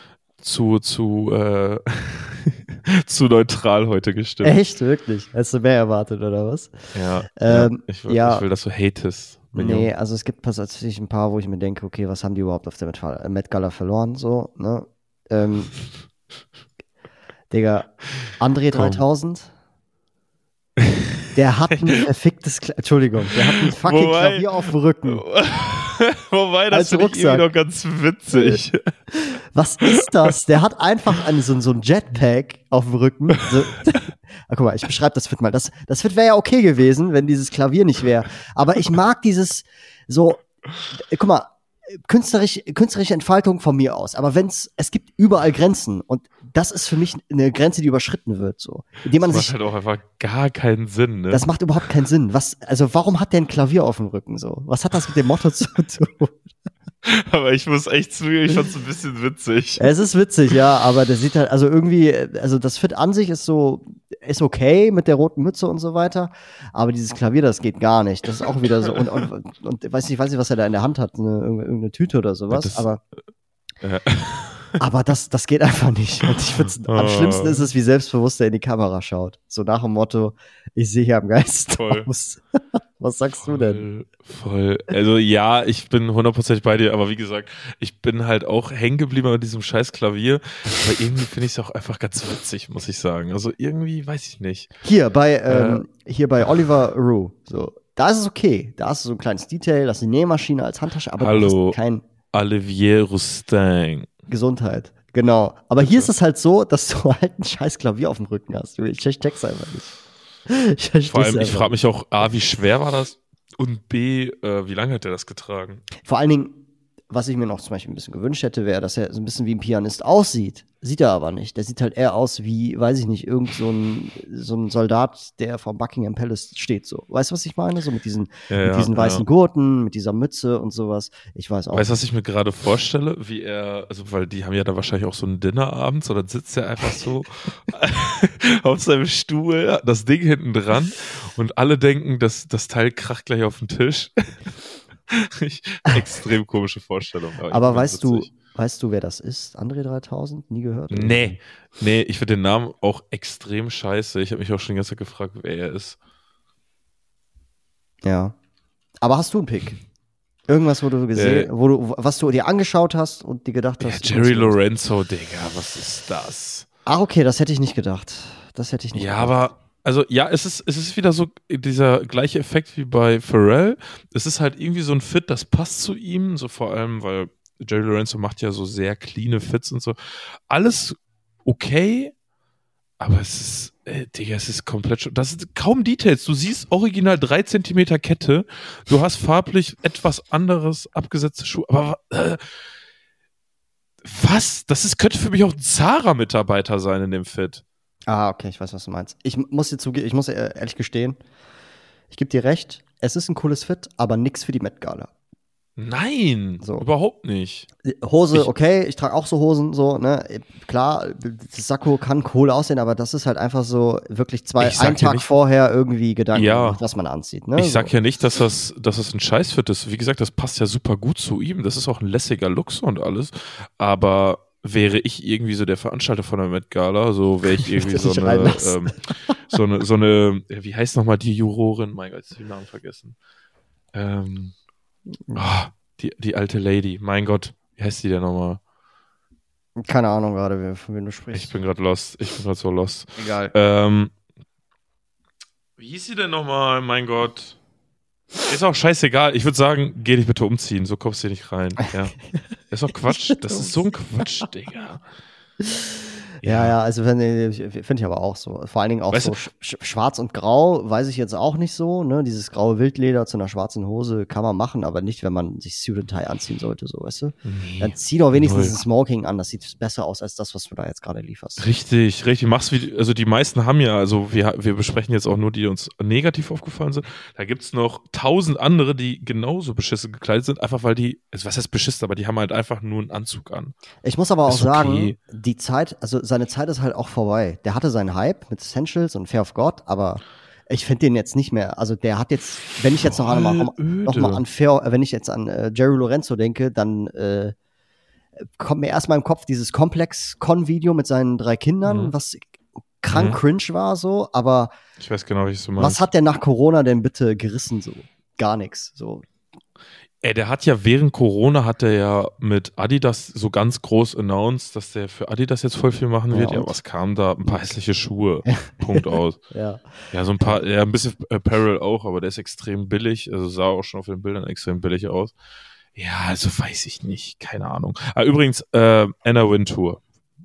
neutral heute gestimmt. Echt? Wirklich? Hast du mehr erwartet, oder was? Ja, ich will, dass du hatest. Nee, also es gibt tatsächlich ein paar, wo ich mir denke, okay, was haben die überhaupt auf der Met Gala verloren, so, ne? Digga, André 3000, der hat ein verficktes der hat ein fucking Klavier auf dem Rücken. Wobei, das finde ich irgendwie noch ganz witzig. Was ist das? Der hat einfach so ein Jetpack auf dem Rücken. So. Guck mal, ich beschreibe das Fit mal. Das Fit wäre ja okay gewesen, wenn dieses Klavier nicht wäre. Aber ich mag dieses so, guck mal, künstlerische Entfaltung von mir aus. Aber es gibt überall Grenzen und das ist für mich eine Grenze, die überschritten wird, so. Indem man das macht halt auch einfach gar keinen Sinn, ne? Das macht überhaupt keinen Sinn. Also warum hat der ein Klavier auf dem Rücken, so? Was hat das mit dem Motto zu tun? Aber ich muss echt zugeben, ich fand's ein bisschen witzig. Es ist witzig, ja, aber der sieht halt, also irgendwie, also das Fit an sich ist okay mit der roten Mütze und so weiter, aber dieses Klavier, das geht gar nicht. Das ist auch wieder so, und weiß nicht, was er da in der Hand hat, irgendeine Tüte oder sowas, aber das geht einfach nicht. Und ich find's, am schlimmsten ist es, wie selbstbewusst er in die Kamera schaut. So nach dem Motto, ich sehe hier am Geist aus. Was sagst du denn? Voll. Also ja, ich bin 100% bei dir, aber wie gesagt, ich bin halt auch hängen geblieben mit diesem scheiß Klavier, aber irgendwie finde ich es auch einfach ganz witzig, muss ich sagen. Also irgendwie, weiß ich nicht. Hier bei Oliver Rue, so, da ist es okay. Da ist so ein kleines Detail, das ist eine Nähmaschine als Handtasche, aber Hallo, das ist kein Olivier Rousteing. Gesundheit. Genau. Aber hier ist es halt so, dass du halt ein scheiß Klavier auf dem Rücken hast. Ich check's einfach nicht. Vor allem, ich frage mich auch, A, wie schwer war das? Und B, wie lange hat er das getragen? Vor allen Dingen, was ich mir noch zum Beispiel ein bisschen gewünscht hätte, wäre, dass er so ein bisschen wie ein Pianist aussieht. Sieht er aber nicht. Der sieht halt eher aus wie, weiß ich nicht, irgend so ein Soldat, der vor Buckingham Palace steht. So. Weißt du, was ich meine? So mit diesen weißen Gurten, mit dieser Mütze und sowas. Ich weiß auch. Weißt du, was ich mir gerade vorstelle? Wie er, also weil die haben ja da wahrscheinlich auch so einen Dinnerabend, so dann sitzt er einfach so auf seinem Stuhl, das Ding hinten dran und alle denken, das Teil kracht gleich auf den Tisch. Extrem komische Vorstellung. Aber weißt du, wer das ist? André 3000? Nie gehört? Nee, ich finde den Namen auch extrem scheiße. Ich habe mich auch schon die ganze Zeit gefragt, wer er ist. Ja. Aber hast du einen Pick? Irgendwas, wo du gesehen, was du dir angeschaut hast und dir gedacht hast. Ja, Jerry Lorenzo, Digga, was ist das? Ach, okay, das hätte ich nicht gedacht. Ja, aber also ja, es ist wieder so dieser gleiche Effekt wie bei Pharrell. Es ist halt irgendwie so ein Fit, das passt zu ihm, so vor allem, weil Jerry Lorenzo macht ja so sehr cleane Fits und so. Alles okay, aber es ist komplett, das sind kaum Details. Du siehst original 3 Zentimeter Kette, du hast farblich etwas anderes abgesetzte Schuhe, aber was? Könnte für mich auch ein Zara-Mitarbeiter sein in dem Fit. Ah, okay, ich weiß, was du meinst. Ich muss ehrlich gestehen, ich gebe dir recht, es ist ein cooles Fit, aber nix für die Met Gala. Nein, so. Überhaupt nicht. Hose, okay, ich trage auch so Hosen, so, ne, klar, das Sakko kann cool aussehen, aber das ist halt einfach so wirklich einen Tag vorher irgendwie Gedanken gemacht, was man anzieht, ne. Ich sag ja nicht, dass das ein Scheißfit ist. Wie gesagt, das passt ja super gut zu ihm, das ist auch ein lässiger Look und alles, aber wäre ich irgendwie so der Veranstalter von der Met Gala, so wäre ich irgendwie so eine, wie heißt nochmal die Jurorin? Mein Gott, ich hab den Namen vergessen. Die alte Lady, mein Gott, wie heißt die denn nochmal? Keine Ahnung gerade, von wem du sprichst. Ich bin gerade lost, so lost. Egal. Wie hieß sie denn nochmal? Mein Gott. Ist auch scheißegal. Ich würde sagen, geh dich bitte umziehen, so kommst du hier nicht rein. Ja. Ist doch Quatsch. Das ist so ein Quatsch, Digga. Ja, also finde ich aber auch so. Vor allen Dingen auch weißt so schwarz und grau, weiß ich jetzt auch nicht so. Ne? Dieses graue Wildleder zu einer schwarzen Hose kann man machen, aber nicht, wenn man sich Suit and Tie anziehen sollte, so, weißt du? Nee, dann zieh doch wenigstens ein Smoking an, das sieht besser aus als das, was du da jetzt gerade lieferst. Richtig. Also die meisten haben ja, also wir besprechen jetzt auch nur die uns negativ aufgefallen sind. Da gibt's noch 1000 andere, die genauso beschissen gekleidet sind, einfach weil die, also was heißt beschissen, aber die haben halt einfach nur einen Anzug an. Ich muss aber auch sagen, die Zeit, also seine Zeit ist halt auch vorbei. Der hatte seinen Hype mit Essentials und Fear of God, aber ich finde den jetzt nicht mehr. Also der hat jetzt, wenn ich jetzt noch mal wenn ich jetzt an Jerry Lorenzo denke, dann kommt mir erstmal im Kopf dieses Komplex-Con-Video mit seinen 3 Kindern, was krank cringe war so, aber ich weiß genau, wie du meinst. Was hat der nach Corona denn bitte gerissen so? Gar nichts, so. Der hat ja während Corona mit Adidas so ganz groß announced, dass der für Adidas jetzt voll viel machen wird. Ja, was kam da? Ein paar hässliche Schuhe. Punkt aus. Ja, so ein paar, ein bisschen Apparel auch, aber der ist extrem billig. Also sah auch schon auf den Bildern extrem billig aus. Ja, also weiß ich nicht. Keine Ahnung. Übrigens, Anna Wintour.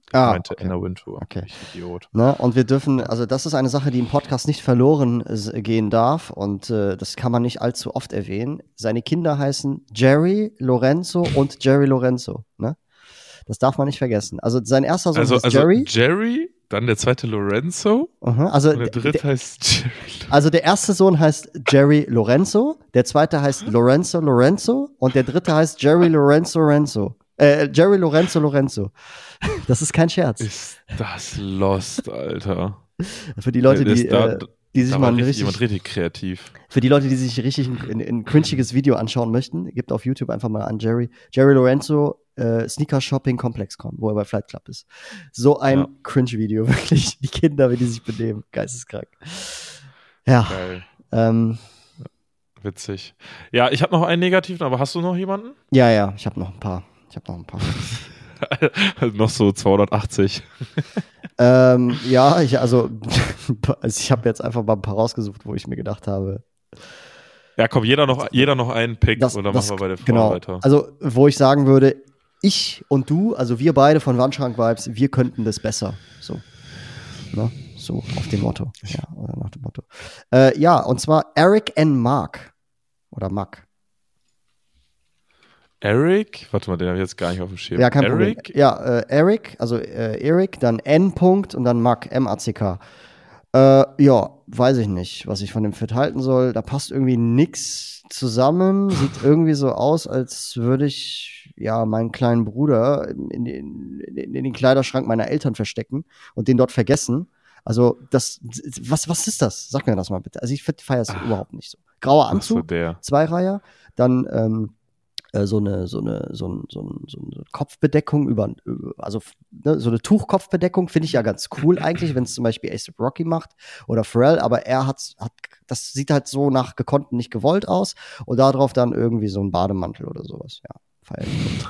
meinte Anna Wintour. Okay. Ich Idiot. Ne? Und wir dürfen, also das ist eine Sache, die im Podcast nicht verloren gehen darf und das kann man nicht allzu oft erwähnen. Seine Kinder heißen Jerry Lorenzo und Jerry Lorenzo. Ne? Das darf man nicht vergessen. Also sein erster Sohn heißt Jerry. Jerry, dann der zweite Lorenzo und der dritte heißt Jerry. Also der erste Sohn heißt Jerry Lorenzo, der zweite heißt Lorenzo Lorenzo und der dritte heißt Jerry Lorenzo. Jerry Lorenzo. Das ist kein Scherz. Ist das lost, Alter. Für die Leute, die sich mal richtig kreativ. Für die Leute, die sich richtig ein cringiges Video anschauen möchten, gebt auf YouTube einfach mal an Jerry Lorenzo Sneaker Shopping Complex.com, wo er bei Flight Club ist. So ein Cringe-Video, wirklich. Die Kinder, wie die sich benehmen. Geisteskrank. Ja. Geil. Witzig. Ja, ich habe noch einen negativen, aber hast du noch jemanden? Ja, ich habe noch ein paar. Noch so 280. Ich habe jetzt einfach mal ein paar rausgesucht, wo ich mir gedacht habe. Ja, komm, jeder noch einen Pick und dann machen wir bei der Frage weiter. Also, wo ich sagen würde, ich und du, also wir beide von Wandschrank-Vibes, wir könnten das besser. So. Ne? So, auf dem Motto. Ja, oder nach dem Motto. Und zwar Eric and Mark. Oder Mack. Eric? Warte mal, den habe ich jetzt gar nicht auf dem Schirm. Ja, kein Problem. Ja, Eric, also Eric, dann N. und dann Mack, M-A-C-K. Weiß ich nicht, was ich von dem Fit halten soll. Da passt irgendwie nix zusammen. Sieht irgendwie so aus, als würde ich meinen kleinen Bruder in den Kleiderschrank meiner Eltern verstecken und den dort vergessen. Also, was ist das? Sag mir das mal bitte. Also, ich feiere es überhaupt nicht so. Grauer Anzug, Zweireiher, dann so eine Kopfbedeckung so eine Tuchkopfbedeckung finde ich ja ganz cool eigentlich, wenn es zum Beispiel A$AP Rocky macht oder Pharrell, aber er das sieht halt so nach gekonnt nicht gewollt aus und darauf dann irgendwie so ein Bademantel oder sowas. Ja, feier ich.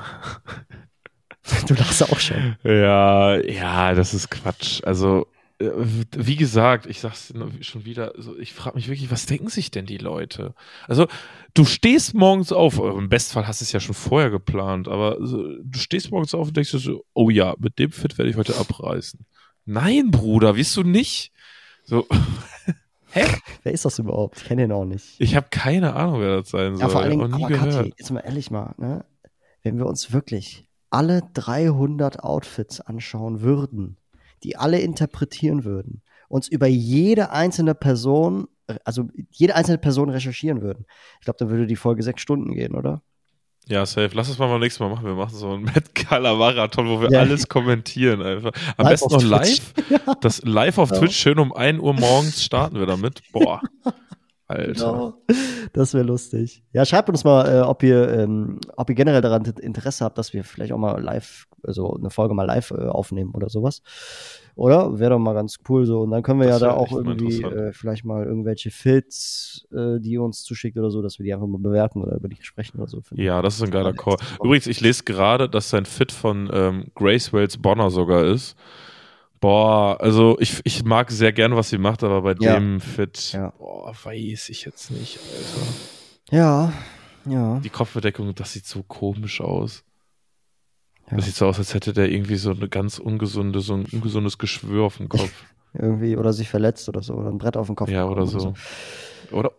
Du lachst auch schon. Ja, das ist Quatsch. Also wie gesagt, ich sag's schon wieder, also ich frage mich wirklich, was denken sich denn die Leute? Also, du stehst morgens auf, im Bestfall hast du es ja schon vorher geplant, aber du stehst morgens auf und denkst dir so, oh ja, mit dem Fit werde ich heute abreißen. Nein, Bruder, wirst du nicht? So, hä? Wer ist das überhaupt? Ich kenne den auch nicht. Ich habe keine Ahnung, wer das sein soll. Ja, vor allem, auch nie gehört. Kathi, jetzt mal ehrlich mal, ne? Wenn wir uns wirklich alle 300 Outfits anschauen würden, die alle interpretieren würden, uns über jede einzelne Person recherchieren würden. Ich glaube, dann würde die Folge 6 Stunden gehen, oder? Ja, safe. Lass es mal beim nächsten Mal machen. Wir machen so einen Met-Gala-Marathon, wo wir alles kommentieren einfach. Am besten noch live. Das live auf Twitch, schön um 1 Uhr morgens starten wir damit. Boah. Alter. Genau. Das wäre lustig. Ja, schreibt uns mal, ob ihr generell daran Interesse habt, dass wir vielleicht auch mal live, also eine Folge mal live aufnehmen oder sowas. Oder? Wäre doch mal ganz cool so. Und dann können wir ja da auch irgendwie vielleicht mal irgendwelche Fits, die ihr uns zuschickt oder so, dass wir die einfach mal bewerten oder über die sprechen oder so. Ja, das ist ein geiler Call. Übrigens, ich lese gerade, dass sein Fit von Grace Wells Bonner sogar ist. Boah, also ich mag sehr gerne, was sie macht, aber bei dem Fit, weiß ich jetzt nicht, Alter. Ja. Die Kopfbedeckung, das sieht so komisch aus. Ja. Das sieht so aus, als hätte der irgendwie so ein ungesundes Geschwür auf dem Kopf. Irgendwie, oder sich verletzt oder so, oder ein Brett auf dem Kopf. Ja, oder so. Oder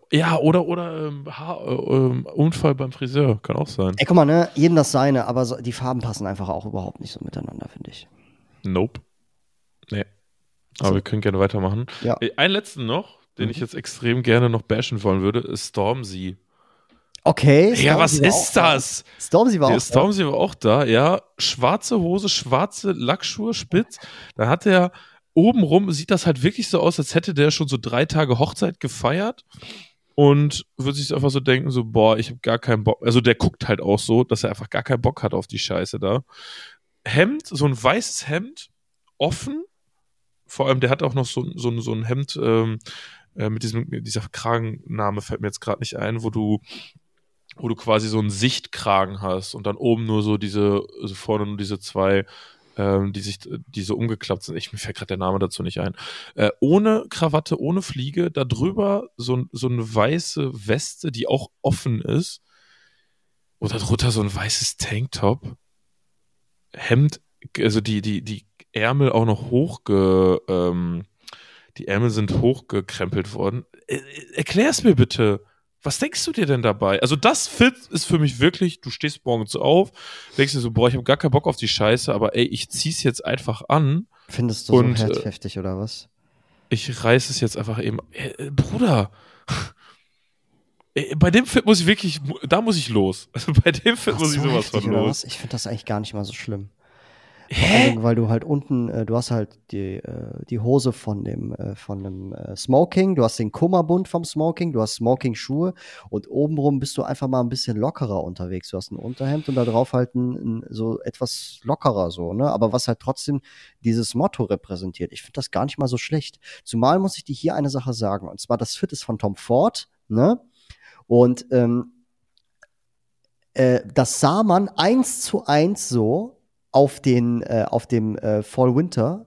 Unfall beim Friseur, kann auch sein. Ey, guck mal, ne, jedem das seine, aber die Farben passen einfach auch überhaupt nicht so miteinander, finde ich. Nope. Nee. Aber wir können gerne weitermachen. Ja. Einen letzten noch, den ich jetzt extrem gerne noch bashen wollen würde, ist Stormzy. Okay. Ja, was ist das? Stormzy war auch da. Stormzy war auch da, ja. Schwarze Hose, schwarze Lackschuhe, spitz. Dann hat er obenrum, sieht das halt wirklich so aus, als hätte der schon so 3 Tage Hochzeit gefeiert und würde sich einfach so denken, so, boah, ich habe gar keinen Bock. Also der guckt halt auch so, dass er einfach gar keinen Bock hat auf die Scheiße da. Hemd, so ein weißes Hemd, offen. Vor allem, der hat auch noch so ein Hemd mit dieser Kragenname fällt mir jetzt gerade nicht ein, wo du quasi so einen Sichtkragen hast und dann oben nur so vorne nur diese 2, die so umgeklappt sind. Mir fällt gerade der Name dazu nicht ein. Ohne Krawatte, ohne Fliege, da drüber so eine weiße Weste, die auch offen ist. Und darunter so ein weißes Tanktop. Hemd, also die Ärmel auch noch die Ärmel sind hochgekrempelt worden. Erklär's mir bitte. Was denkst du dir denn dabei? Also das Fit ist für mich wirklich, du stehst morgens auf, denkst dir so, boah, ich habe gar keinen Bock auf die Scheiße, aber ey, ich zieh's jetzt einfach an. Findest du so heftig oder was? Ich reiß es jetzt einfach eben. Bruder, bei dem Fit muss ich wirklich, da muss ich los. Also bei dem Fit muss ich sowas von los. Ich finde das eigentlich gar nicht mal so schlimm. Vor allem, weil du halt unten, du hast halt die Hose von dem Smoking, du hast den Kummerbund vom Smoking, du hast Smoking-Schuhe und obenrum bist du einfach mal ein bisschen lockerer unterwegs. Du hast ein Unterhemd und da drauf halt so etwas lockerer so, ne? Aber was halt trotzdem dieses Motto repräsentiert. Ich finde das gar nicht mal so schlecht. Zumal muss ich dir hier eine Sache sagen, und zwar das Fit ist von Tom Ford, ne? Und das sah man 1:1 so auf dem Fall-Winter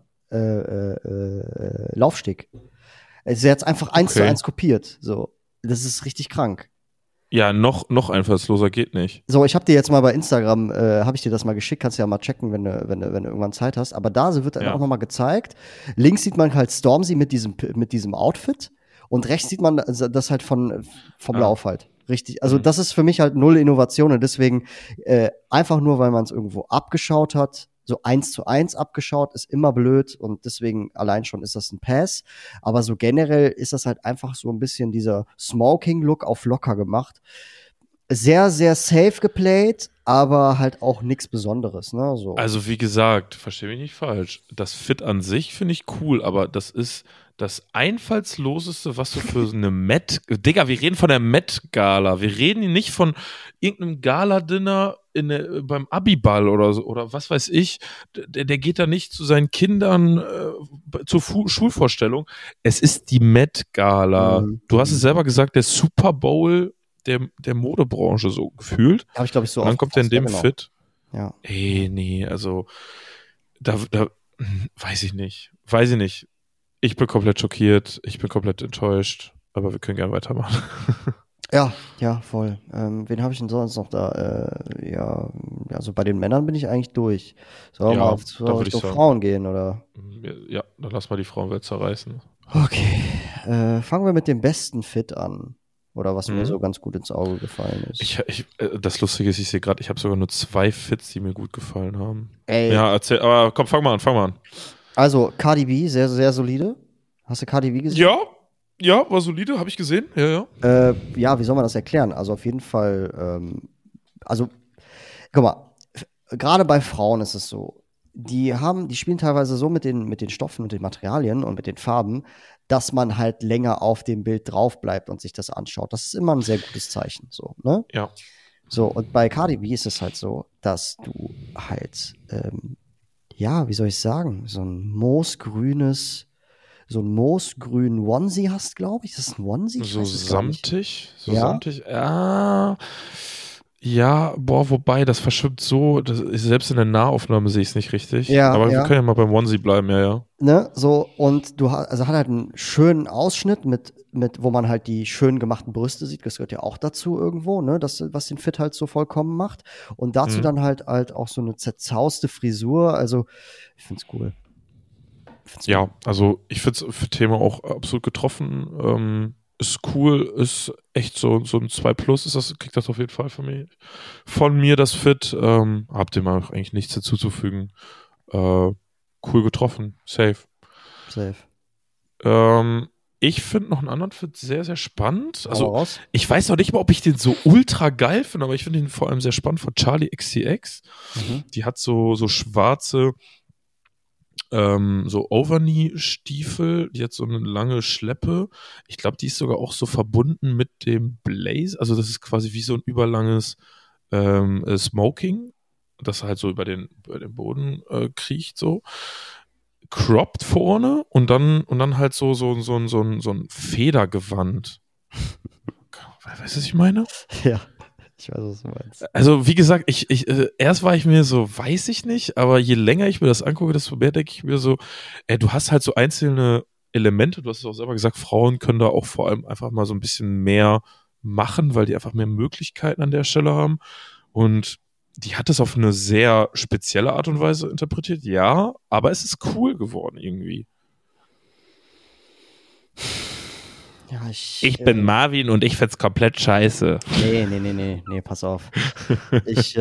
Laufsteg. Also er hat es einfach 1:1 kopiert. So, das ist richtig krank. Ja, noch einfallsloser geht nicht. So, ich habe dir jetzt mal bei Instagram, habe ich dir das mal geschickt, kannst du ja mal checken, wenn du irgendwann Zeit hast. Aber da wird dann auch nochmal gezeigt. Links sieht man halt Stormzy mit diesem Outfit und rechts sieht man das halt vom Lauf halt. Richtig, also das ist für mich halt null Innovation und deswegen einfach nur, weil man es irgendwo abgeschaut hat, so 1:1 abgeschaut, ist immer blöd und deswegen allein schon ist das ein Pass. Aber so generell ist das halt einfach so ein bisschen dieser Smoking-Look auf locker gemacht. Sehr, sehr safe geplayt, aber halt auch nichts Besonderes, ne? So. Also wie gesagt, verstehe mich nicht falsch. Das Fit an sich finde ich cool, aber das ist das einfallsloseste, was du für eine Digga, wir reden von der Met-Gala. Wir reden nicht von irgendeinem Gala-Dinner beim Abiball oder so, oder was weiß ich. Der geht da nicht zu seinen Kindern zur Schulvorstellung. Es ist die Met-Gala. Du hast es selber gesagt, der Super Bowl der Modebranche so gefühlt. Habe ich, glaube ich, so. Und dann kommt er in dem Fit. Ja. Ey, nee, also da weiß ich nicht. Ich bin komplett schockiert, ich bin komplett enttäuscht, aber wir können gerne weitermachen. Ja, voll. Wen habe ich denn sonst noch da? Also bei den Männern bin ich eigentlich durch. Sollen wir mal auf Frauen gehen, oder? Ja, dann lass mal die Frauenwelt zerreißen. Okay, fangen wir mit dem besten Fit an. Oder was mir so ganz gut ins Auge gefallen ist. Das Lustige ist, ich sehe gerade, ich habe sogar nur 2 Fits, die mir gut gefallen haben. Ey. Ja, erzähl, aber komm, fang mal an. Also, Cardi B, sehr, sehr solide. Hast du Cardi B gesehen? Ja, war solide, habe ich gesehen. Ja. Wie soll man das erklären? Also auf jeden Fall, guck mal, gerade bei Frauen ist es so, die spielen teilweise so mit den Stoffen und den Materialien und mit den Farben, dass man halt länger auf dem Bild drauf bleibt und sich das anschaut. Das ist immer ein sehr gutes Zeichen, so, ne? Ja. So, und bei Cardi B ist es halt so, dass du halt, wie soll ich sagen, so einen moosgrünen Onesie hast, glaube ich. Ist das ein Onesie? So samtig? Samtig? Ja, wobei, das verschwimmt so, selbst in der Nahaufnahme sehe ich es nicht richtig. Ja, aber wir können ja mal beim Onesie bleiben, ja. Ne, so, und hat halt einen schönen Ausschnitt mit, wo man halt die schön gemachten Brüste sieht. Das gehört ja auch dazu irgendwo, ne, was den Fit halt so vollkommen macht. Und dazu dann halt auch so eine zerzauste Frisur. Also, ich find's cool. Also ich finde es für Thema auch absolut getroffen. Ist cool, ist echt so ein 2+, kriegt das auf jeden Fall von mir das Fit. Habt ihr mal eigentlich nichts hinzuzufügen. Cool getroffen, safe. Ich finde noch einen anderen Fit sehr, sehr spannend. Also ich weiß noch nicht mal, ob ich den so ultra geil finde, aber ich finde ihn vor allem sehr spannend von Charli XCX. Die hat so schwarze so Overknee-Stiefel, die hat so eine lange Schleppe. Ich glaube, die ist sogar auch so verbunden mit dem Blaze. Also das ist quasi wie so ein überlanges Smoking, das halt so über den Boden kriecht so. Cropped vorne und dann halt so ein Federgewand. Weißt du, was ich meine? Ja. Ich weiß, was du meinst. Also, wie gesagt, erst war ich mir so, weiß ich nicht, aber je länger ich mir das angucke, desto mehr denke ich mir so, du hast halt so einzelne Elemente, du hast es auch selber gesagt, Frauen können da auch vor allem einfach mal so ein bisschen mehr machen, weil die einfach mehr Möglichkeiten an der Stelle haben. Und die hat es auf eine sehr spezielle Art und Weise interpretiert, ja, aber es ist cool geworden irgendwie. Ja, ich bin Marvin und ich find's komplett scheiße. Nee, pass auf. Ich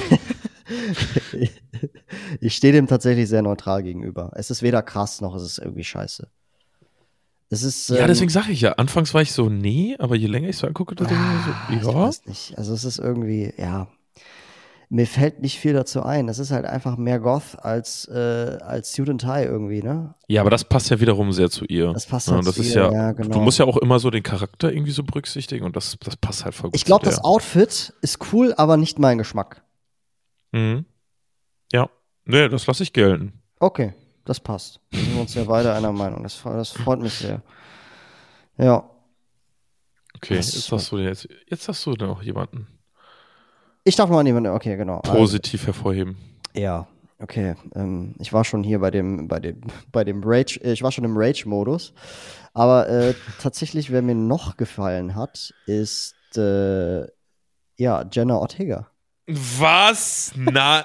stehe dem tatsächlich sehr neutral gegenüber. Es ist weder krass, noch ist es irgendwie scheiße. Es ist, ja, deswegen sage ich ja, anfangs war ich so, nee, aber je länger ich so angucke, dann denke ich so, ja. Ich weiß nicht, also es ist irgendwie, ja, mir fällt nicht viel dazu ein. Es ist halt einfach mehr Goth als Student High irgendwie, ne? Ja, aber das passt ja wiederum sehr zu ihr. Das passt halt das zu ist ihr, ja, genau. Du musst ja auch immer so den Charakter irgendwie so berücksichtigen und das passt halt voll gut. Ich glaube, das Outfit ist cool, aber nicht mein Geschmack. Mhm. Ja, nee, das lasse ich gelten. Okay, das passt. Wir sind uns ja beide einer Meinung. Das freut mich sehr. Ja. Okay, jetzt hast du noch jemanden. Ich darf mal jemanden, okay, genau. Positiv hervorheben. Ja, okay. Ich war schon hier bei dem Rage, ich war schon im Rage-Modus. Aber tatsächlich, wer mir noch gefallen hat, ist Jenna Ortega. Was? Na,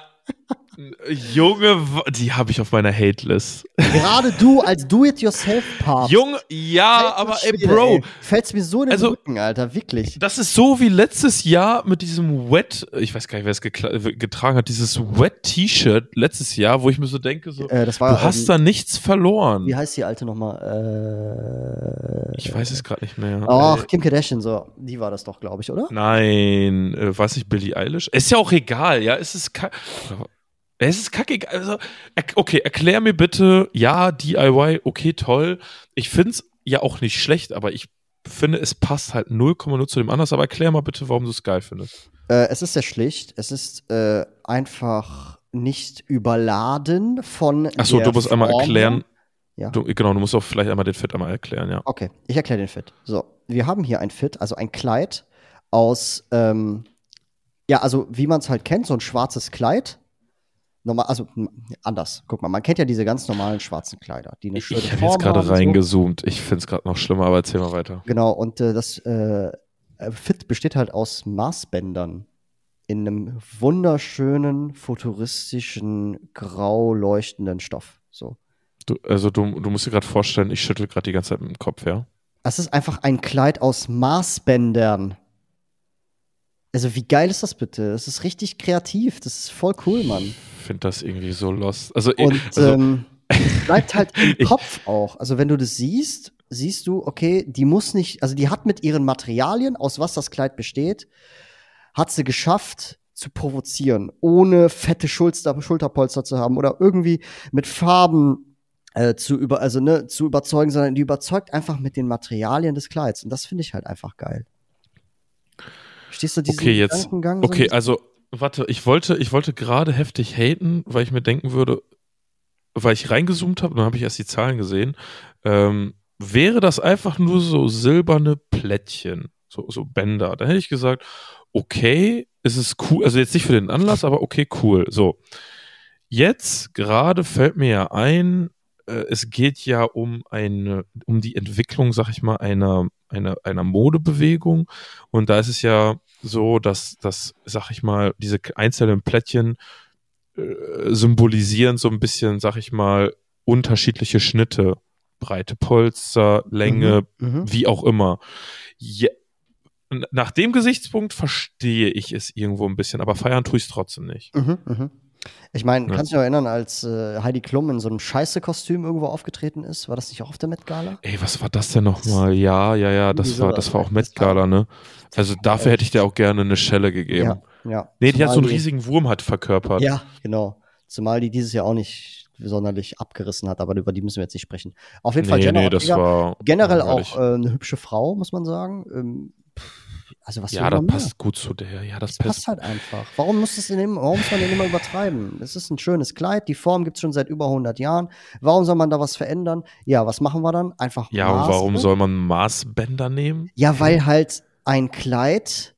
Junge, die habe ich auf meiner Hate-List. Gerade du als Do-it-yourself-Part. Junge, ja, aber Bro. Fällt's mir so in den Rücken, Alter, wirklich. Das ist so wie letztes Jahr mit diesem ich weiß gar nicht, wer es getragen hat, dieses Wet-T-Shirt letztes Jahr, wo ich mir so denke, du hast da nichts verloren. Wie heißt die alte nochmal? Ich weiß es gerade nicht mehr. Ach, Kim Kardashian, so. Die war das doch, glaube ich, oder? Nein, weiß ich, Billie Eilish? Ist ja auch egal, ja, es ist kacke. Also, okay, erklär mir bitte, ja, DIY, okay, toll. Ich find's ja auch nicht schlecht, aber ich finde, es passt halt 0,0 zu dem anders. Aber erklär mal bitte, warum du es geil findest. Es ist sehr schlicht. Es ist einfach nicht überladen von Achso, du musst einmal erklären. Ja. Du musst auch vielleicht einmal den Fit einmal erklären, ja. Okay, ich erkläre den Fit. So, wir haben hier ein Fit, also ein Kleid aus, also wie man es halt kennt, so ein schwarzes Kleid. Anders. Guck mal, man kennt ja diese ganz normalen schwarzen Kleider, die eine schöne Form haben. Ich habe jetzt gerade reingezoomt. Ich finde es gerade noch schlimmer, aber erzähl mal weiter. Genau, und das Fit besteht halt aus Maßbändern in einem wunderschönen, futuristischen, grau leuchtenden Stoff. So. Du musst dir gerade vorstellen, ich schüttel gerade die ganze Zeit mit dem Kopf, ja? Es ist einfach ein Kleid aus Maßbändern. Also wie geil ist das bitte? Das ist richtig kreativ. Das ist voll cool, Mann. Ich finde das irgendwie so lost. Bleibt halt im Kopf auch. Also wenn du das siehst du, okay, die muss nicht, also die hat mit ihren Materialien, aus was das Kleid besteht, hat sie geschafft zu provozieren, ohne fette Schulterpolster zu haben oder irgendwie mit Farben zu überzeugen, sondern die überzeugt einfach mit den Materialien des Kleids. Und das finde ich halt einfach geil. Verstehst du diesen Gedankengang? Okay, also, warte, ich wollte gerade heftig haten, weil ich mir denken würde, weil ich reingezoomt habe, dann habe ich erst die Zahlen gesehen, wäre das einfach nur so silberne Plättchen, so Bänder, dann hätte ich gesagt, okay, es ist cool, also jetzt nicht für den Anlass, aber okay, cool. So, jetzt gerade fällt mir ja ein, es geht ja um die Entwicklung, sag ich mal, einer Modebewegung. Und da ist es ja so, dass sag ich mal, diese einzelnen Plättchen symbolisieren so ein bisschen, sag ich mal, unterschiedliche Schnitte. Breite Polster, Länge, wie auch immer. Ja, nach dem Gesichtspunkt verstehe ich es irgendwo ein bisschen, aber feiern tue ich es trotzdem nicht. Ich meine, kannst du dich noch erinnern, als Heidi Klum in so einem Scheiße-Kostüm irgendwo aufgetreten ist? War das nicht auch auf der Met Gala? Ey, was war das denn nochmal? Ja, das war auch Met Gala, ne? Also dafür hätte ich dir auch gerne eine Schelle gegeben. Ja. Nee, die hat so einen riesigen Wurm verkörpert. Ja, genau. Zumal die dieses Jahr auch nicht sonderlich abgerissen hat, aber über die müssen wir jetzt nicht sprechen. Auf jeden Fall Jenna Ortega, das war generell auch eine hübsche Frau, muss man sagen. Also was das passt gut zu der. Ja, das passt halt einfach. Warum muss man den immer übertreiben? Es ist ein schönes Kleid, die Form gibt es schon seit über 100 Jahren. Warum soll man da was verändern? Ja, was machen wir dann? Einfach Ja, und warum soll man Maßbänder nehmen? Ja, weil halt ein Kleid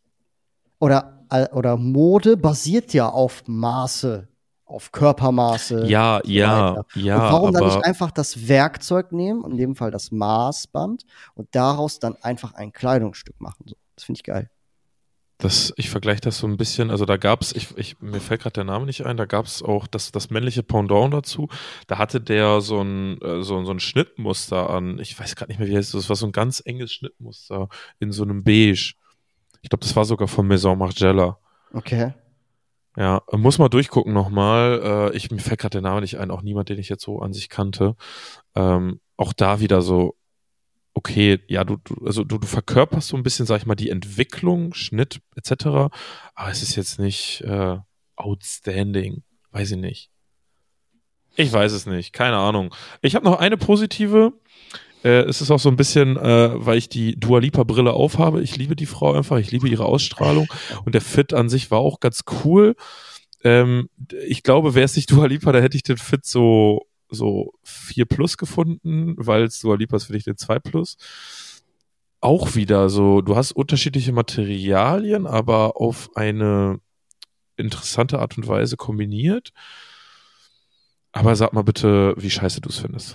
oder Mode basiert ja auf Maße, auf Körpermaße. Ja. Und warum dann nicht einfach das Werkzeug nehmen, in dem Fall das Maßband, und daraus dann einfach ein Kleidungsstück machen? So. Das finde ich geil. Ich vergleiche das so ein bisschen, also da gab es, mir fällt gerade der Name nicht ein, da gab es auch das männliche Pendant dazu. Da hatte der so ein Schnittmuster an. Ich weiß gerade nicht mehr, wie heißt das. Das war so ein ganz enges Schnittmuster in so einem Beige. Ich glaube, das war sogar von Maison Margiela. Okay. Ja, muss mal durchgucken nochmal. Mir fällt gerade der Name nicht ein, auch niemand, den ich jetzt so an sich kannte. Auch da wieder so, okay, ja, du verkörperst so ein bisschen, sag ich mal, die Entwicklung, Schnitt etc., aber es ist jetzt nicht outstanding. Weiß ich nicht. Ich weiß es nicht, keine Ahnung. Ich habe noch eine positive. Es ist auch so ein bisschen, weil ich die Dua Lipa Brille aufhabe. Ich liebe die Frau einfach, ich liebe ihre Ausstrahlung und der Fit an sich war auch ganz cool. Ich glaube, wäre es nicht Dua Lipa, da hätte ich den Fit so 4 plus gefunden, weil Dua Lipa ist für dich den 2 plus. Auch wieder so, du hast unterschiedliche Materialien, aber auf eine interessante Art und Weise kombiniert. Aber sag mal bitte, wie scheiße du es findest.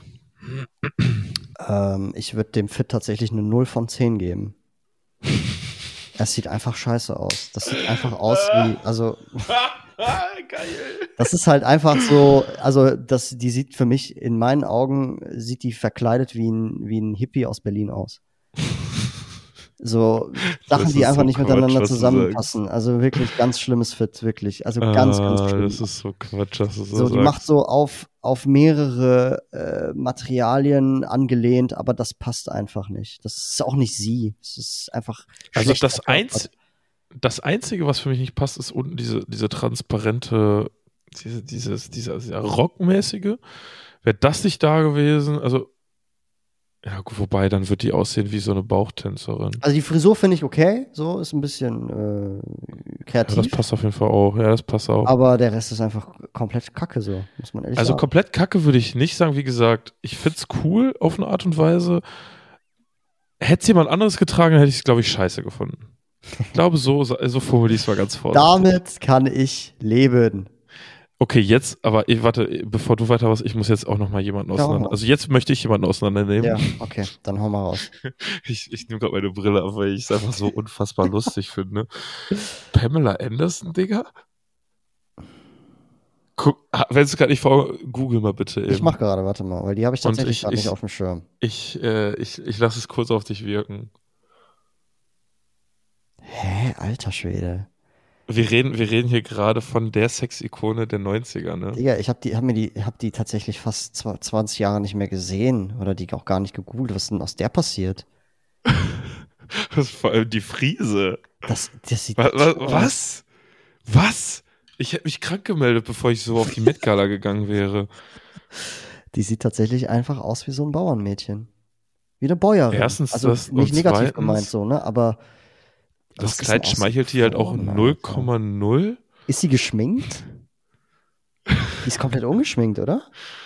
Ich würde dem Fit tatsächlich eine 0 von 10 geben. Es sieht einfach scheiße aus. Das sieht einfach aus wie, also geil. Das ist halt einfach so, also die sieht für mich, in meinen Augen, sieht die verkleidet wie ein Hippie aus Berlin aus. So Sachen, die einfach so nicht miteinander zusammenpassen. Also wirklich ganz schlimmes Fit, wirklich. Also ganz, ganz schlimm. Das ist so Quatsch, was du so die macht so auf mehrere Materialien angelehnt, aber das passt einfach nicht. Das ist auch nicht sie. Es ist einfach also das Einzige, was für mich nicht passt, ist unten diese transparente, dieser Rockmäßige. Wäre das nicht da gewesen? Also, ja, gut, wobei, dann wird die aussehen wie so eine Bauchtänzerin. Also die Frisur finde ich okay, so ist ein bisschen kreativ. Ja, das passt auf jeden Fall auch. Ja, das passt auch. Aber der Rest ist einfach komplett kacke, so, muss man ehrlich sagen. Also komplett kacke würde ich nicht sagen. Wie gesagt, ich find's cool auf eine Art und Weise. Hätte es jemand anderes getragen, hätte ich es, glaube ich, scheiße gefunden. Ich glaube, so formuliere ich es mal ganz vorsichtig. Damit kann ich leben. Okay, jetzt, aber warte, bevor du weiter was, ich muss jetzt auch noch mal jemanden auseinander. Also jetzt möchte ich jemanden auseinandernehmen. Ja, okay, dann hau mal raus. Ich nehme gerade meine Brille ab, weil ich es einfach so unfassbar lustig finde. Pamela Anderson, Digga? Guck, wenn es gerade nicht vor, google mal bitte eben. Ich mach gerade, warte mal, weil die habe ich tatsächlich gerade nicht auf dem Schirm. Ich lasse es kurz auf dich wirken. Hä? Alter Schwede. Wir reden hier gerade von der Sex-Ikone der 90er, ne? Digga, ich hab die tatsächlich fast 20 Jahre nicht mehr gesehen oder die auch gar nicht gegoogelt. Was ist denn aus der passiert? Das ist vor allem die Frise. Das sieht was? Was? Ich hätte mich krank gemeldet, bevor ich so auf die Met-Gala gegangen wäre. Die sieht tatsächlich einfach aus wie so ein Bauernmädchen. Wie eine Bäuerin. Erstens also das nicht und negativ zweitens, gemeint so, ne? Aber das Kleid schmeichelt die halt auch 0,0. Ist sie geschminkt? Die ist komplett ungeschminkt, oder?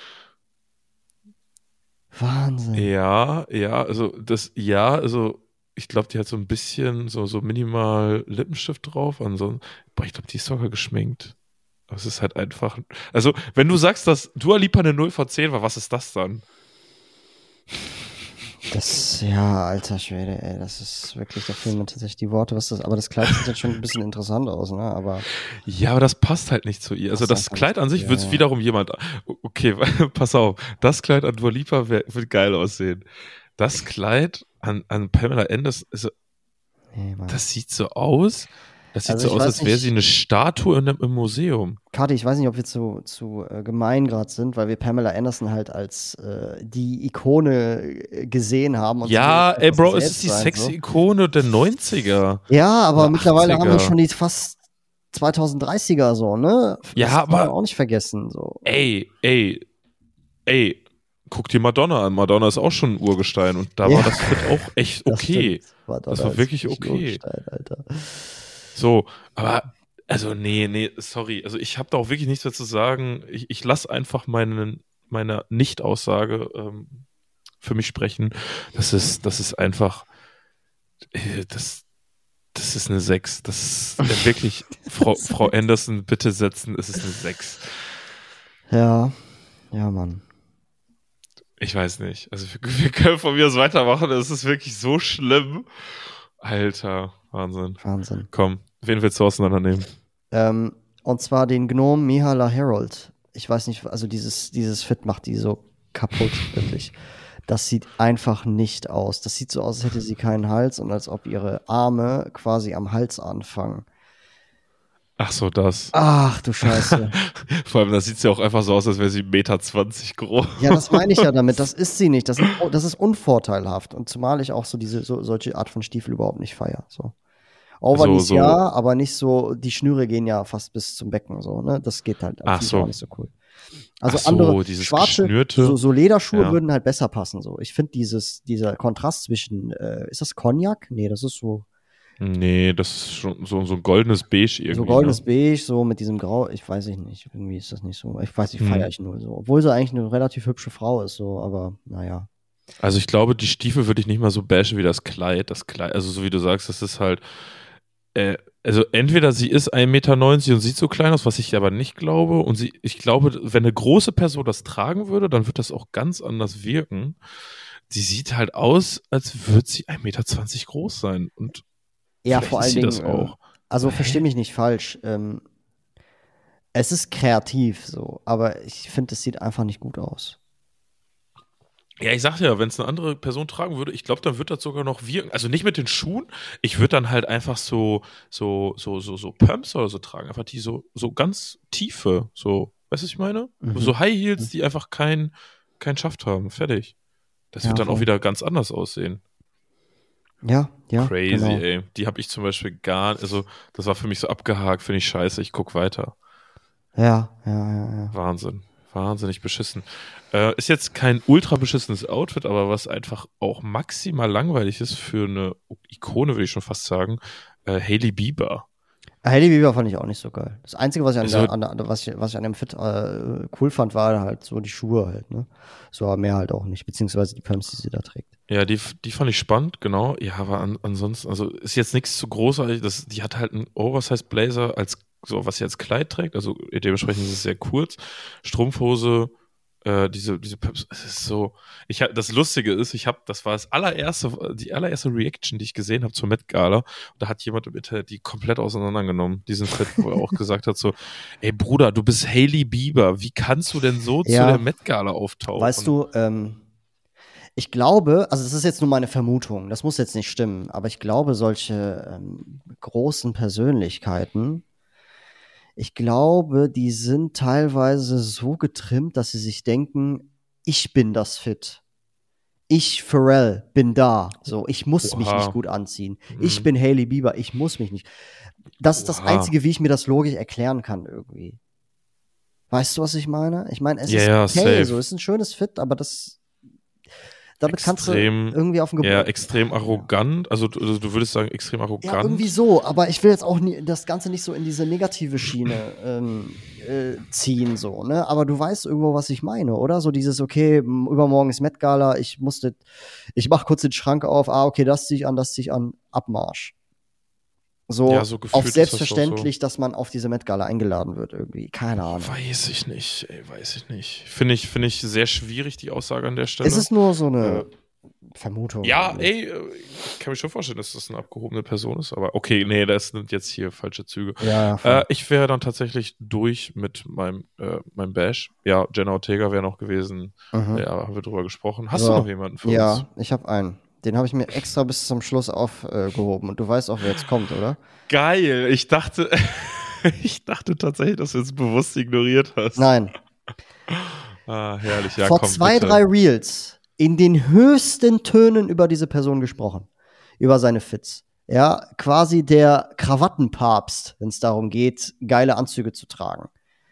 Wahnsinn. Ja, also ich glaube, die hat so ein bisschen so minimal Lippenstift drauf. Ansonsten, ich glaube, die ist sogar geschminkt. Aber es ist halt einfach. Also, wenn du sagst, dass Dua Lipa eine 0 von 10 war, was ist das dann? Ja, alter Schwede, ey, das ist wirklich, da fehlen mir tatsächlich die Worte, aber das Kleid sieht jetzt schon ein bisschen interessant aus, ne, aber. Ja, aber das passt halt nicht zu ihr. Also das Kleid an sich wird es wiederum jemand, okay, pass auf, das Kleid an Dua Lipa wird geil aussehen. Das Kleid an Pamela Anderson, das sieht so aus, als wäre sie eine Statue im Museum. Kati, ich weiß nicht, ob wir zu gemein gerade sind, weil wir Pamela Anderson halt als die Ikone gesehen haben. Und ja, ey Bro, es ist die sexy Ikone der 90er. Ja, aber mittlerweile haben wir schon die fast 2030er so, ne? Ja, das aber kann man auch nicht vergessen. So. Ey, guck dir Madonna an. Madonna ist auch schon ein Urgestein und da war das Fit auch echt okay. Das war wirklich okay. Alter. So, aber, also nee, sorry. Also ich habe da auch wirklich nichts mehr zu sagen. Ich lasse einfach meiner Nicht-Aussage für mich sprechen. Das ist einfach, das ist eine 6. Das ist wirklich, Frau Anderson, bitte setzen, es ist eine 6. Ja, Mann. Ich weiß nicht. Also wir können von mir aus weitermachen. Es ist wirklich so schlimm. Alter, Wahnsinn. Wahnsinn. Komm, Wen willst du auseinandernehmen? Und zwar den Gnom Mihala Herold. Ich weiß nicht, also dieses Fit macht die so kaputt, wirklich. Das sieht einfach nicht aus. Das sieht so aus, als hätte sie keinen Hals und als ob ihre Arme quasi am Hals anfangen. Ach so, das. Ach du Scheiße. Vor allem, das sieht ja auch einfach so aus, als wäre sie 1,20 Meter groß. Ja, das meine ich ja damit. Das ist sie nicht. Das ist unvorteilhaft. Und zumal ich auch so solche Art von Stiefel überhaupt nicht feiere. So. Overknees ja, aber nicht so, die Schnüre gehen ja fast bis zum Becken. So, ne? Das geht halt Ach so. auch nicht so cool. Also andere schwarze, so Lederschuhe würden halt besser passen. So. Ich finde dieser Kontrast zwischen, ist das Cognac? Nee, das ist so. Nee, das ist schon so ein goldenes Beige irgendwie. So goldenes Beige, so mit diesem Grau, ich weiß nicht, irgendwie ist das nicht so. Ich weiß nicht, feiere ich nur so. Obwohl sie eigentlich eine relativ hübsche Frau ist, so, aber naja. Also ich glaube, die Stiefel würde ich nicht mal so bashen wie das Kleid. Das Kleid, also so wie du sagst, das ist halt, also entweder sie ist 1,90 Meter und sieht so klein aus, was ich aber nicht glaube. Und ich glaube, wenn eine große Person das tragen würde, dann wird das auch ganz anders wirken. Sie sieht halt aus, als würde sie 1,20 Meter groß sein. Und ja, vor allen Dingen, das auch. Also versteh mich nicht falsch. Es ist kreativ so, aber ich finde, es sieht einfach nicht gut aus. Ja, ich sag ja, wenn es eine andere Person tragen würde, ich glaube, dann wird das sogar noch wirken. Also nicht mit den Schuhen, ich würde dann halt einfach so Pumps oder so tragen, einfach die so ganz tiefe, so, weißt du, was ich meine? So High Heels, die einfach keinen Schaft haben, fertig. Das wird dann auch wieder ganz anders aussehen. Ja. Crazy, genau. Ey. Die habe ich zum Beispiel also das war für mich so abgehakt, finde ich scheiße, ich guck weiter. Ja. Wahnsinnig beschissen. Ist jetzt kein ultra beschissenes Outfit, aber was einfach auch maximal langweilig ist für eine Ikone, würde ich schon fast sagen, Hailey Bieber. Hailey Bieber fand ich auch nicht so geil. Das Einzige, was ich was ich an dem Fit cool fand, war halt so die Schuhe halt, ne? So, aber mehr halt auch nicht, beziehungsweise die Pumps, die sie da trägt. Ja, die fand ich spannend, genau. Ja, aber ansonsten, also ist jetzt nichts zu großartig. Die hat halt einen Oversized Blazer was sie als Kleid trägt, also dementsprechend ist es sehr kurz. Strumpfhose, diese Pumps, es ist so. Das Lustige ist, das war die allererste Reaction, die ich gesehen habe zur Met Gala. Und da hat jemand im Internet die komplett auseinandergenommen, diesen Fit, wo er auch gesagt hat so, ey Bruder, du bist Hailey Bieber, wie kannst du denn so zu der Met Gala auftauchen? Weißt du, ich glaube, also das ist jetzt nur meine Vermutung, das muss jetzt nicht stimmen, aber ich glaube, solche großen Persönlichkeiten, ich glaube, die sind teilweise so getrimmt, dass sie sich denken, ich bin das Fit. Ich, Pharrell, bin da. So, ich muss mich nicht gut anziehen. Ich bin Hailey Bieber, ich muss mich nicht. Das ist das Einzige, wie ich mir das logisch erklären kann irgendwie. Weißt du, was ich meine? Ich meine, es ist okay, so, es ist ein schönes Fit, aber damit kannst du irgendwie auf dem Gebäude. Ja, extrem arrogant. Also du würdest sagen, extrem arrogant. Ja, irgendwie so. Aber ich will jetzt auch das Ganze nicht so in diese negative Schiene ziehen, so, ne? Aber du weißt irgendwo, was ich meine, oder? So dieses, okay, übermorgen ist Met Gala, ich mach kurz den Schrank auf, okay, das zieh ich an, Abmarsch. So, ja, so auf selbstverständlich, das so, dass man auf diese Met Gala eingeladen wird irgendwie. Keine Ahnung. Weiß ich nicht. Finde ich sehr schwierig, die Aussage an der Stelle. Es ist nur so eine Vermutung. Ja, ich kann mir schon vorstellen, dass das eine abgehobene Person ist, aber okay, nee, das nimmt jetzt hier falsche Züge. Ja, ich wäre dann tatsächlich durch mit meinem Bash. Ja, Jenna Ortega wäre noch gewesen. Ja, haben wir drüber gesprochen. Hast du noch jemanden für uns? Ja, ich habe einen. Den habe ich mir extra bis zum Schluss aufgehoben. Und du weißt auch, wer jetzt kommt, oder? Geil. Ich dachte tatsächlich, dass du es bewusst ignoriert hast. Nein. Herrlich. Ja, Vor 2-3 Reels in den höchsten Tönen über diese Person gesprochen. Über seine Fits. Ja, quasi der Krawattenpapst, wenn es darum geht, geile Anzüge zu tragen.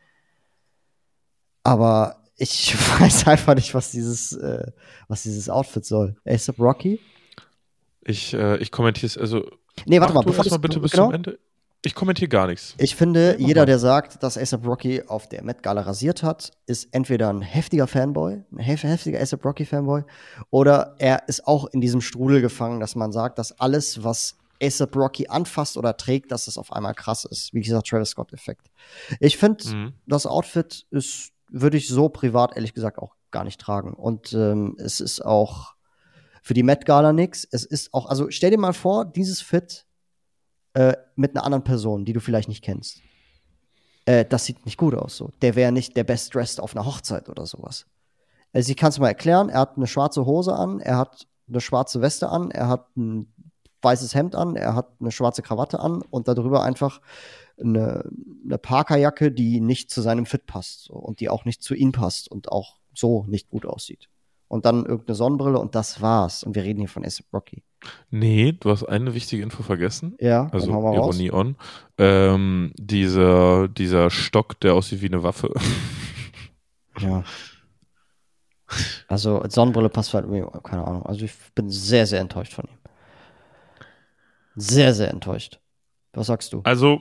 Aber ich weiß einfach nicht, was dieses Outfit soll. A$AP Rocky? Ich kommentiere es, also. Nee, warte mal, bevor du bitte bis zum Ende. Ich kommentiere gar nichts. Ich finde, jeder, der sagt, dass A$AP Rocky auf der Met Gala rasiert hat, ist entweder ein heftiger Fanboy, ein heftiger A$AP Rocky Fanboy, oder er ist auch in diesem Strudel gefangen, dass man sagt, dass alles, was A$AP Rocky anfasst oder trägt, dass es auf einmal krass ist. Wie gesagt, Travis Scott-Effekt. Ich finde, das Outfit würde ich so privat, ehrlich gesagt, auch gar nicht tragen. Und es ist auch für die Met Gala nix. Es ist auch, also stell dir mal vor, dieses Fit mit einer anderen Person, die du vielleicht nicht kennst. Das sieht nicht gut aus. So. Der wäre nicht der Best Dressed auf einer Hochzeit oder sowas. Also ich kann es mal erklären, er hat eine schwarze Hose an, er hat eine schwarze Weste an, er hat ein weißes Hemd an, er hat eine schwarze Krawatte an und darüber einfach eine Parkerjacke, die nicht zu seinem Fit passt so, und die auch nicht zu ihm passt und auch so nicht gut aussieht. Und dann irgendeine Sonnenbrille und das war's. Und wir reden hier von A$AP Rocky. Nee, du hast eine wichtige Info vergessen. Ja, also dann hauen wir Ironie on. Dieser Stock, der aussieht wie eine Waffe. Ja. Also Sonnenbrille passt halt irgendwie, keine Ahnung. Also ich bin sehr, sehr enttäuscht von ihm. Sehr, sehr enttäuscht. Was sagst du? Also,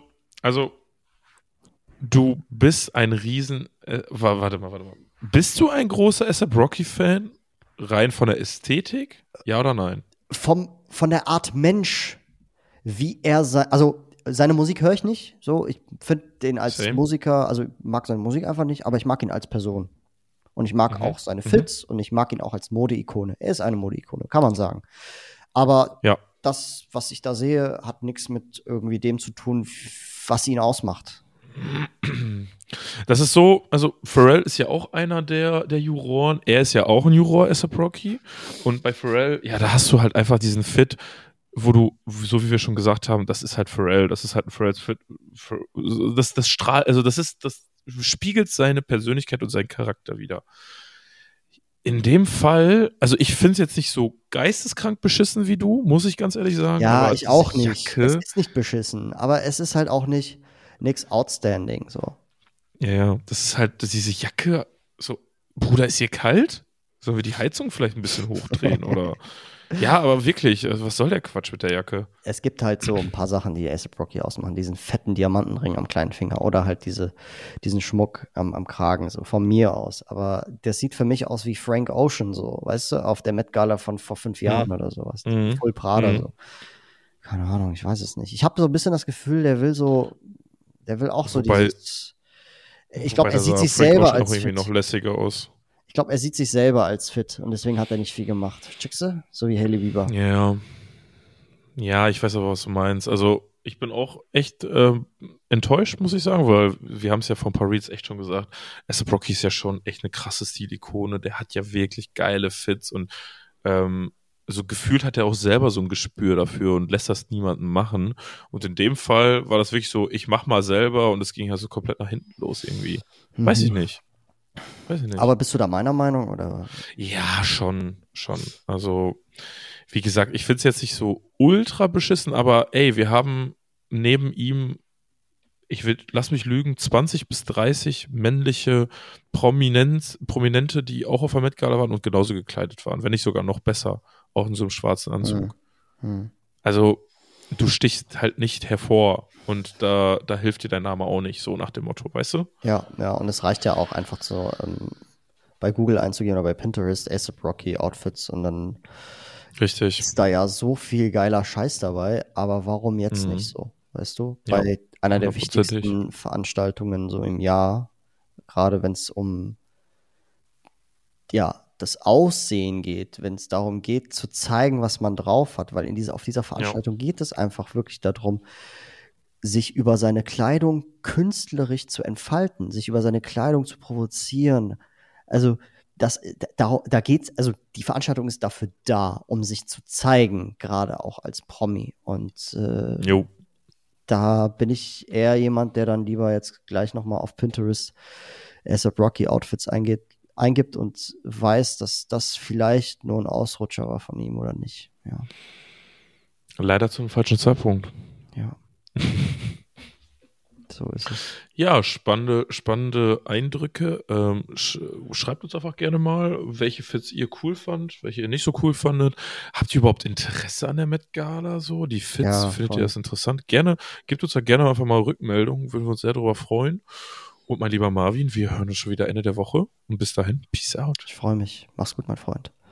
du bist ein Riesen... warte mal. Bist du ein großer A$AP Rocky-Fan? Rein von der Ästhetik? Ja oder nein? Von der Art Mensch, wie er also seine Musik höre ich nicht. So, ich finde den als Musiker, also ich mag seine Musik einfach nicht, aber ich mag ihn als Person. Und ich mag auch seine Fits und ich mag ihn auch als Modeikone. Er ist eine Modeikone, kann man sagen. Aber das, was ich da sehe, hat nichts mit irgendwie dem zu tun, was ihn ausmacht. Das ist so, also Pharrell ist ja auch einer der Juroren. Er ist ja auch ein Juror, A$AP Rocky. Und bei Pharrell, ja, da hast du halt einfach diesen Fit, wo du, so wie wir schon gesagt haben, das ist halt Pharrell, das ist halt ein Pharrells Fit. Das strahlt, also das spiegelt seine Persönlichkeit und seinen Charakter wider. In dem Fall, also ich finde es jetzt nicht so geisteskrank beschissen wie du, muss ich ganz ehrlich sagen. Ja, ich auch nicht. Es ist nicht beschissen, aber es ist halt auch nicht nichts outstanding, so. Ja, das ist halt diese Jacke, so, Bruder, ist hier kalt? Sollen wir die Heizung vielleicht ein bisschen hochdrehen, oder? Ja, aber wirklich, also was soll der Quatsch mit der Jacke? Es gibt halt so ein paar Sachen, die A$AP Rocky ausmachen, diesen fetten Diamantenring am kleinen Finger oder halt diesen Schmuck am Kragen, so von mir aus. Aber das sieht für mich aus wie Frank Ocean, so, weißt du, auf der Met Gala von vor 5 Jahren oder sowas. Voll Prada, so. Keine Ahnung, ich weiß es nicht. Ich habe so ein bisschen das Gefühl, der will auch so dieses. Ich glaube, er sieht sich selber als fit. Noch lässiger aus. Ich glaube, er sieht sich selber als fit und deswegen hat er nicht viel gemacht. Checkst du? So wie Hailey Bieber. Ja. Ja, ich weiß aber, was du meinst. Also, ich bin auch echt enttäuscht, muss ich sagen, weil wir haben es ja von ein paar Reads echt schon gesagt. A$AP Rocky ist ja schon echt eine krasse Stilikone. Der hat ja wirklich geile Fits und so gefühlt hat er auch selber so ein Gespür dafür und lässt das niemandem machen. Und in dem Fall war das wirklich so, ich mach mal selber und es ging ja so komplett nach hinten los irgendwie. Weiß ich nicht. Aber bist du da meiner Meinung, oder? Ja, schon. Also, wie gesagt, ich finde es jetzt nicht so ultra beschissen, aber ey, wir haben neben ihm, lass mich lügen, 20 bis 30 männliche Prominente, die auch auf der Met Gala waren und genauso gekleidet waren, wenn nicht sogar noch besser, auch in so einem schwarzen Anzug. Also, du stichst halt nicht hervor und da hilft dir dein Name auch nicht, so nach dem Motto, weißt du? Ja, und es reicht ja auch einfach so, bei Google einzugehen oder bei Pinterest, A$AP Rocky Outfits und dann ist da ja so viel geiler Scheiß dabei, aber warum jetzt nicht so, weißt du? Ja, bei einer der wichtigsten Veranstaltungen so im Jahr, gerade wenn es um das Aussehen geht, wenn es darum geht, zu zeigen, was man drauf hat, weil auf dieser Veranstaltung geht es einfach wirklich darum, sich über seine Kleidung künstlerisch zu entfalten, sich über seine Kleidung zu provozieren. Also da geht's, also die Veranstaltung ist dafür da, um sich zu zeigen, gerade auch als Promi. Und da bin ich eher jemand, der dann lieber jetzt gleich nochmal auf Pinterest A$AP Rocky Outfits eingibt und weiß, dass das vielleicht nur ein Ausrutscher war von ihm oder nicht. Ja. Leider zum falschen Zeitpunkt. Ja. So ist es. Ja, spannende Eindrücke. Schreibt uns einfach gerne mal, welche Fits ihr cool fandt, welche ihr nicht so cool fandet. Habt ihr überhaupt Interesse an der Met Gala? So? Die Fits, findet ihr das interessant? Gebt uns da gerne einfach mal Rückmeldungen, würden wir uns sehr darüber freuen. Und mein lieber Marvin, wir hören uns schon wieder Ende der Woche. Und bis dahin, peace out. Ich freue mich. Mach's gut, mein Freund.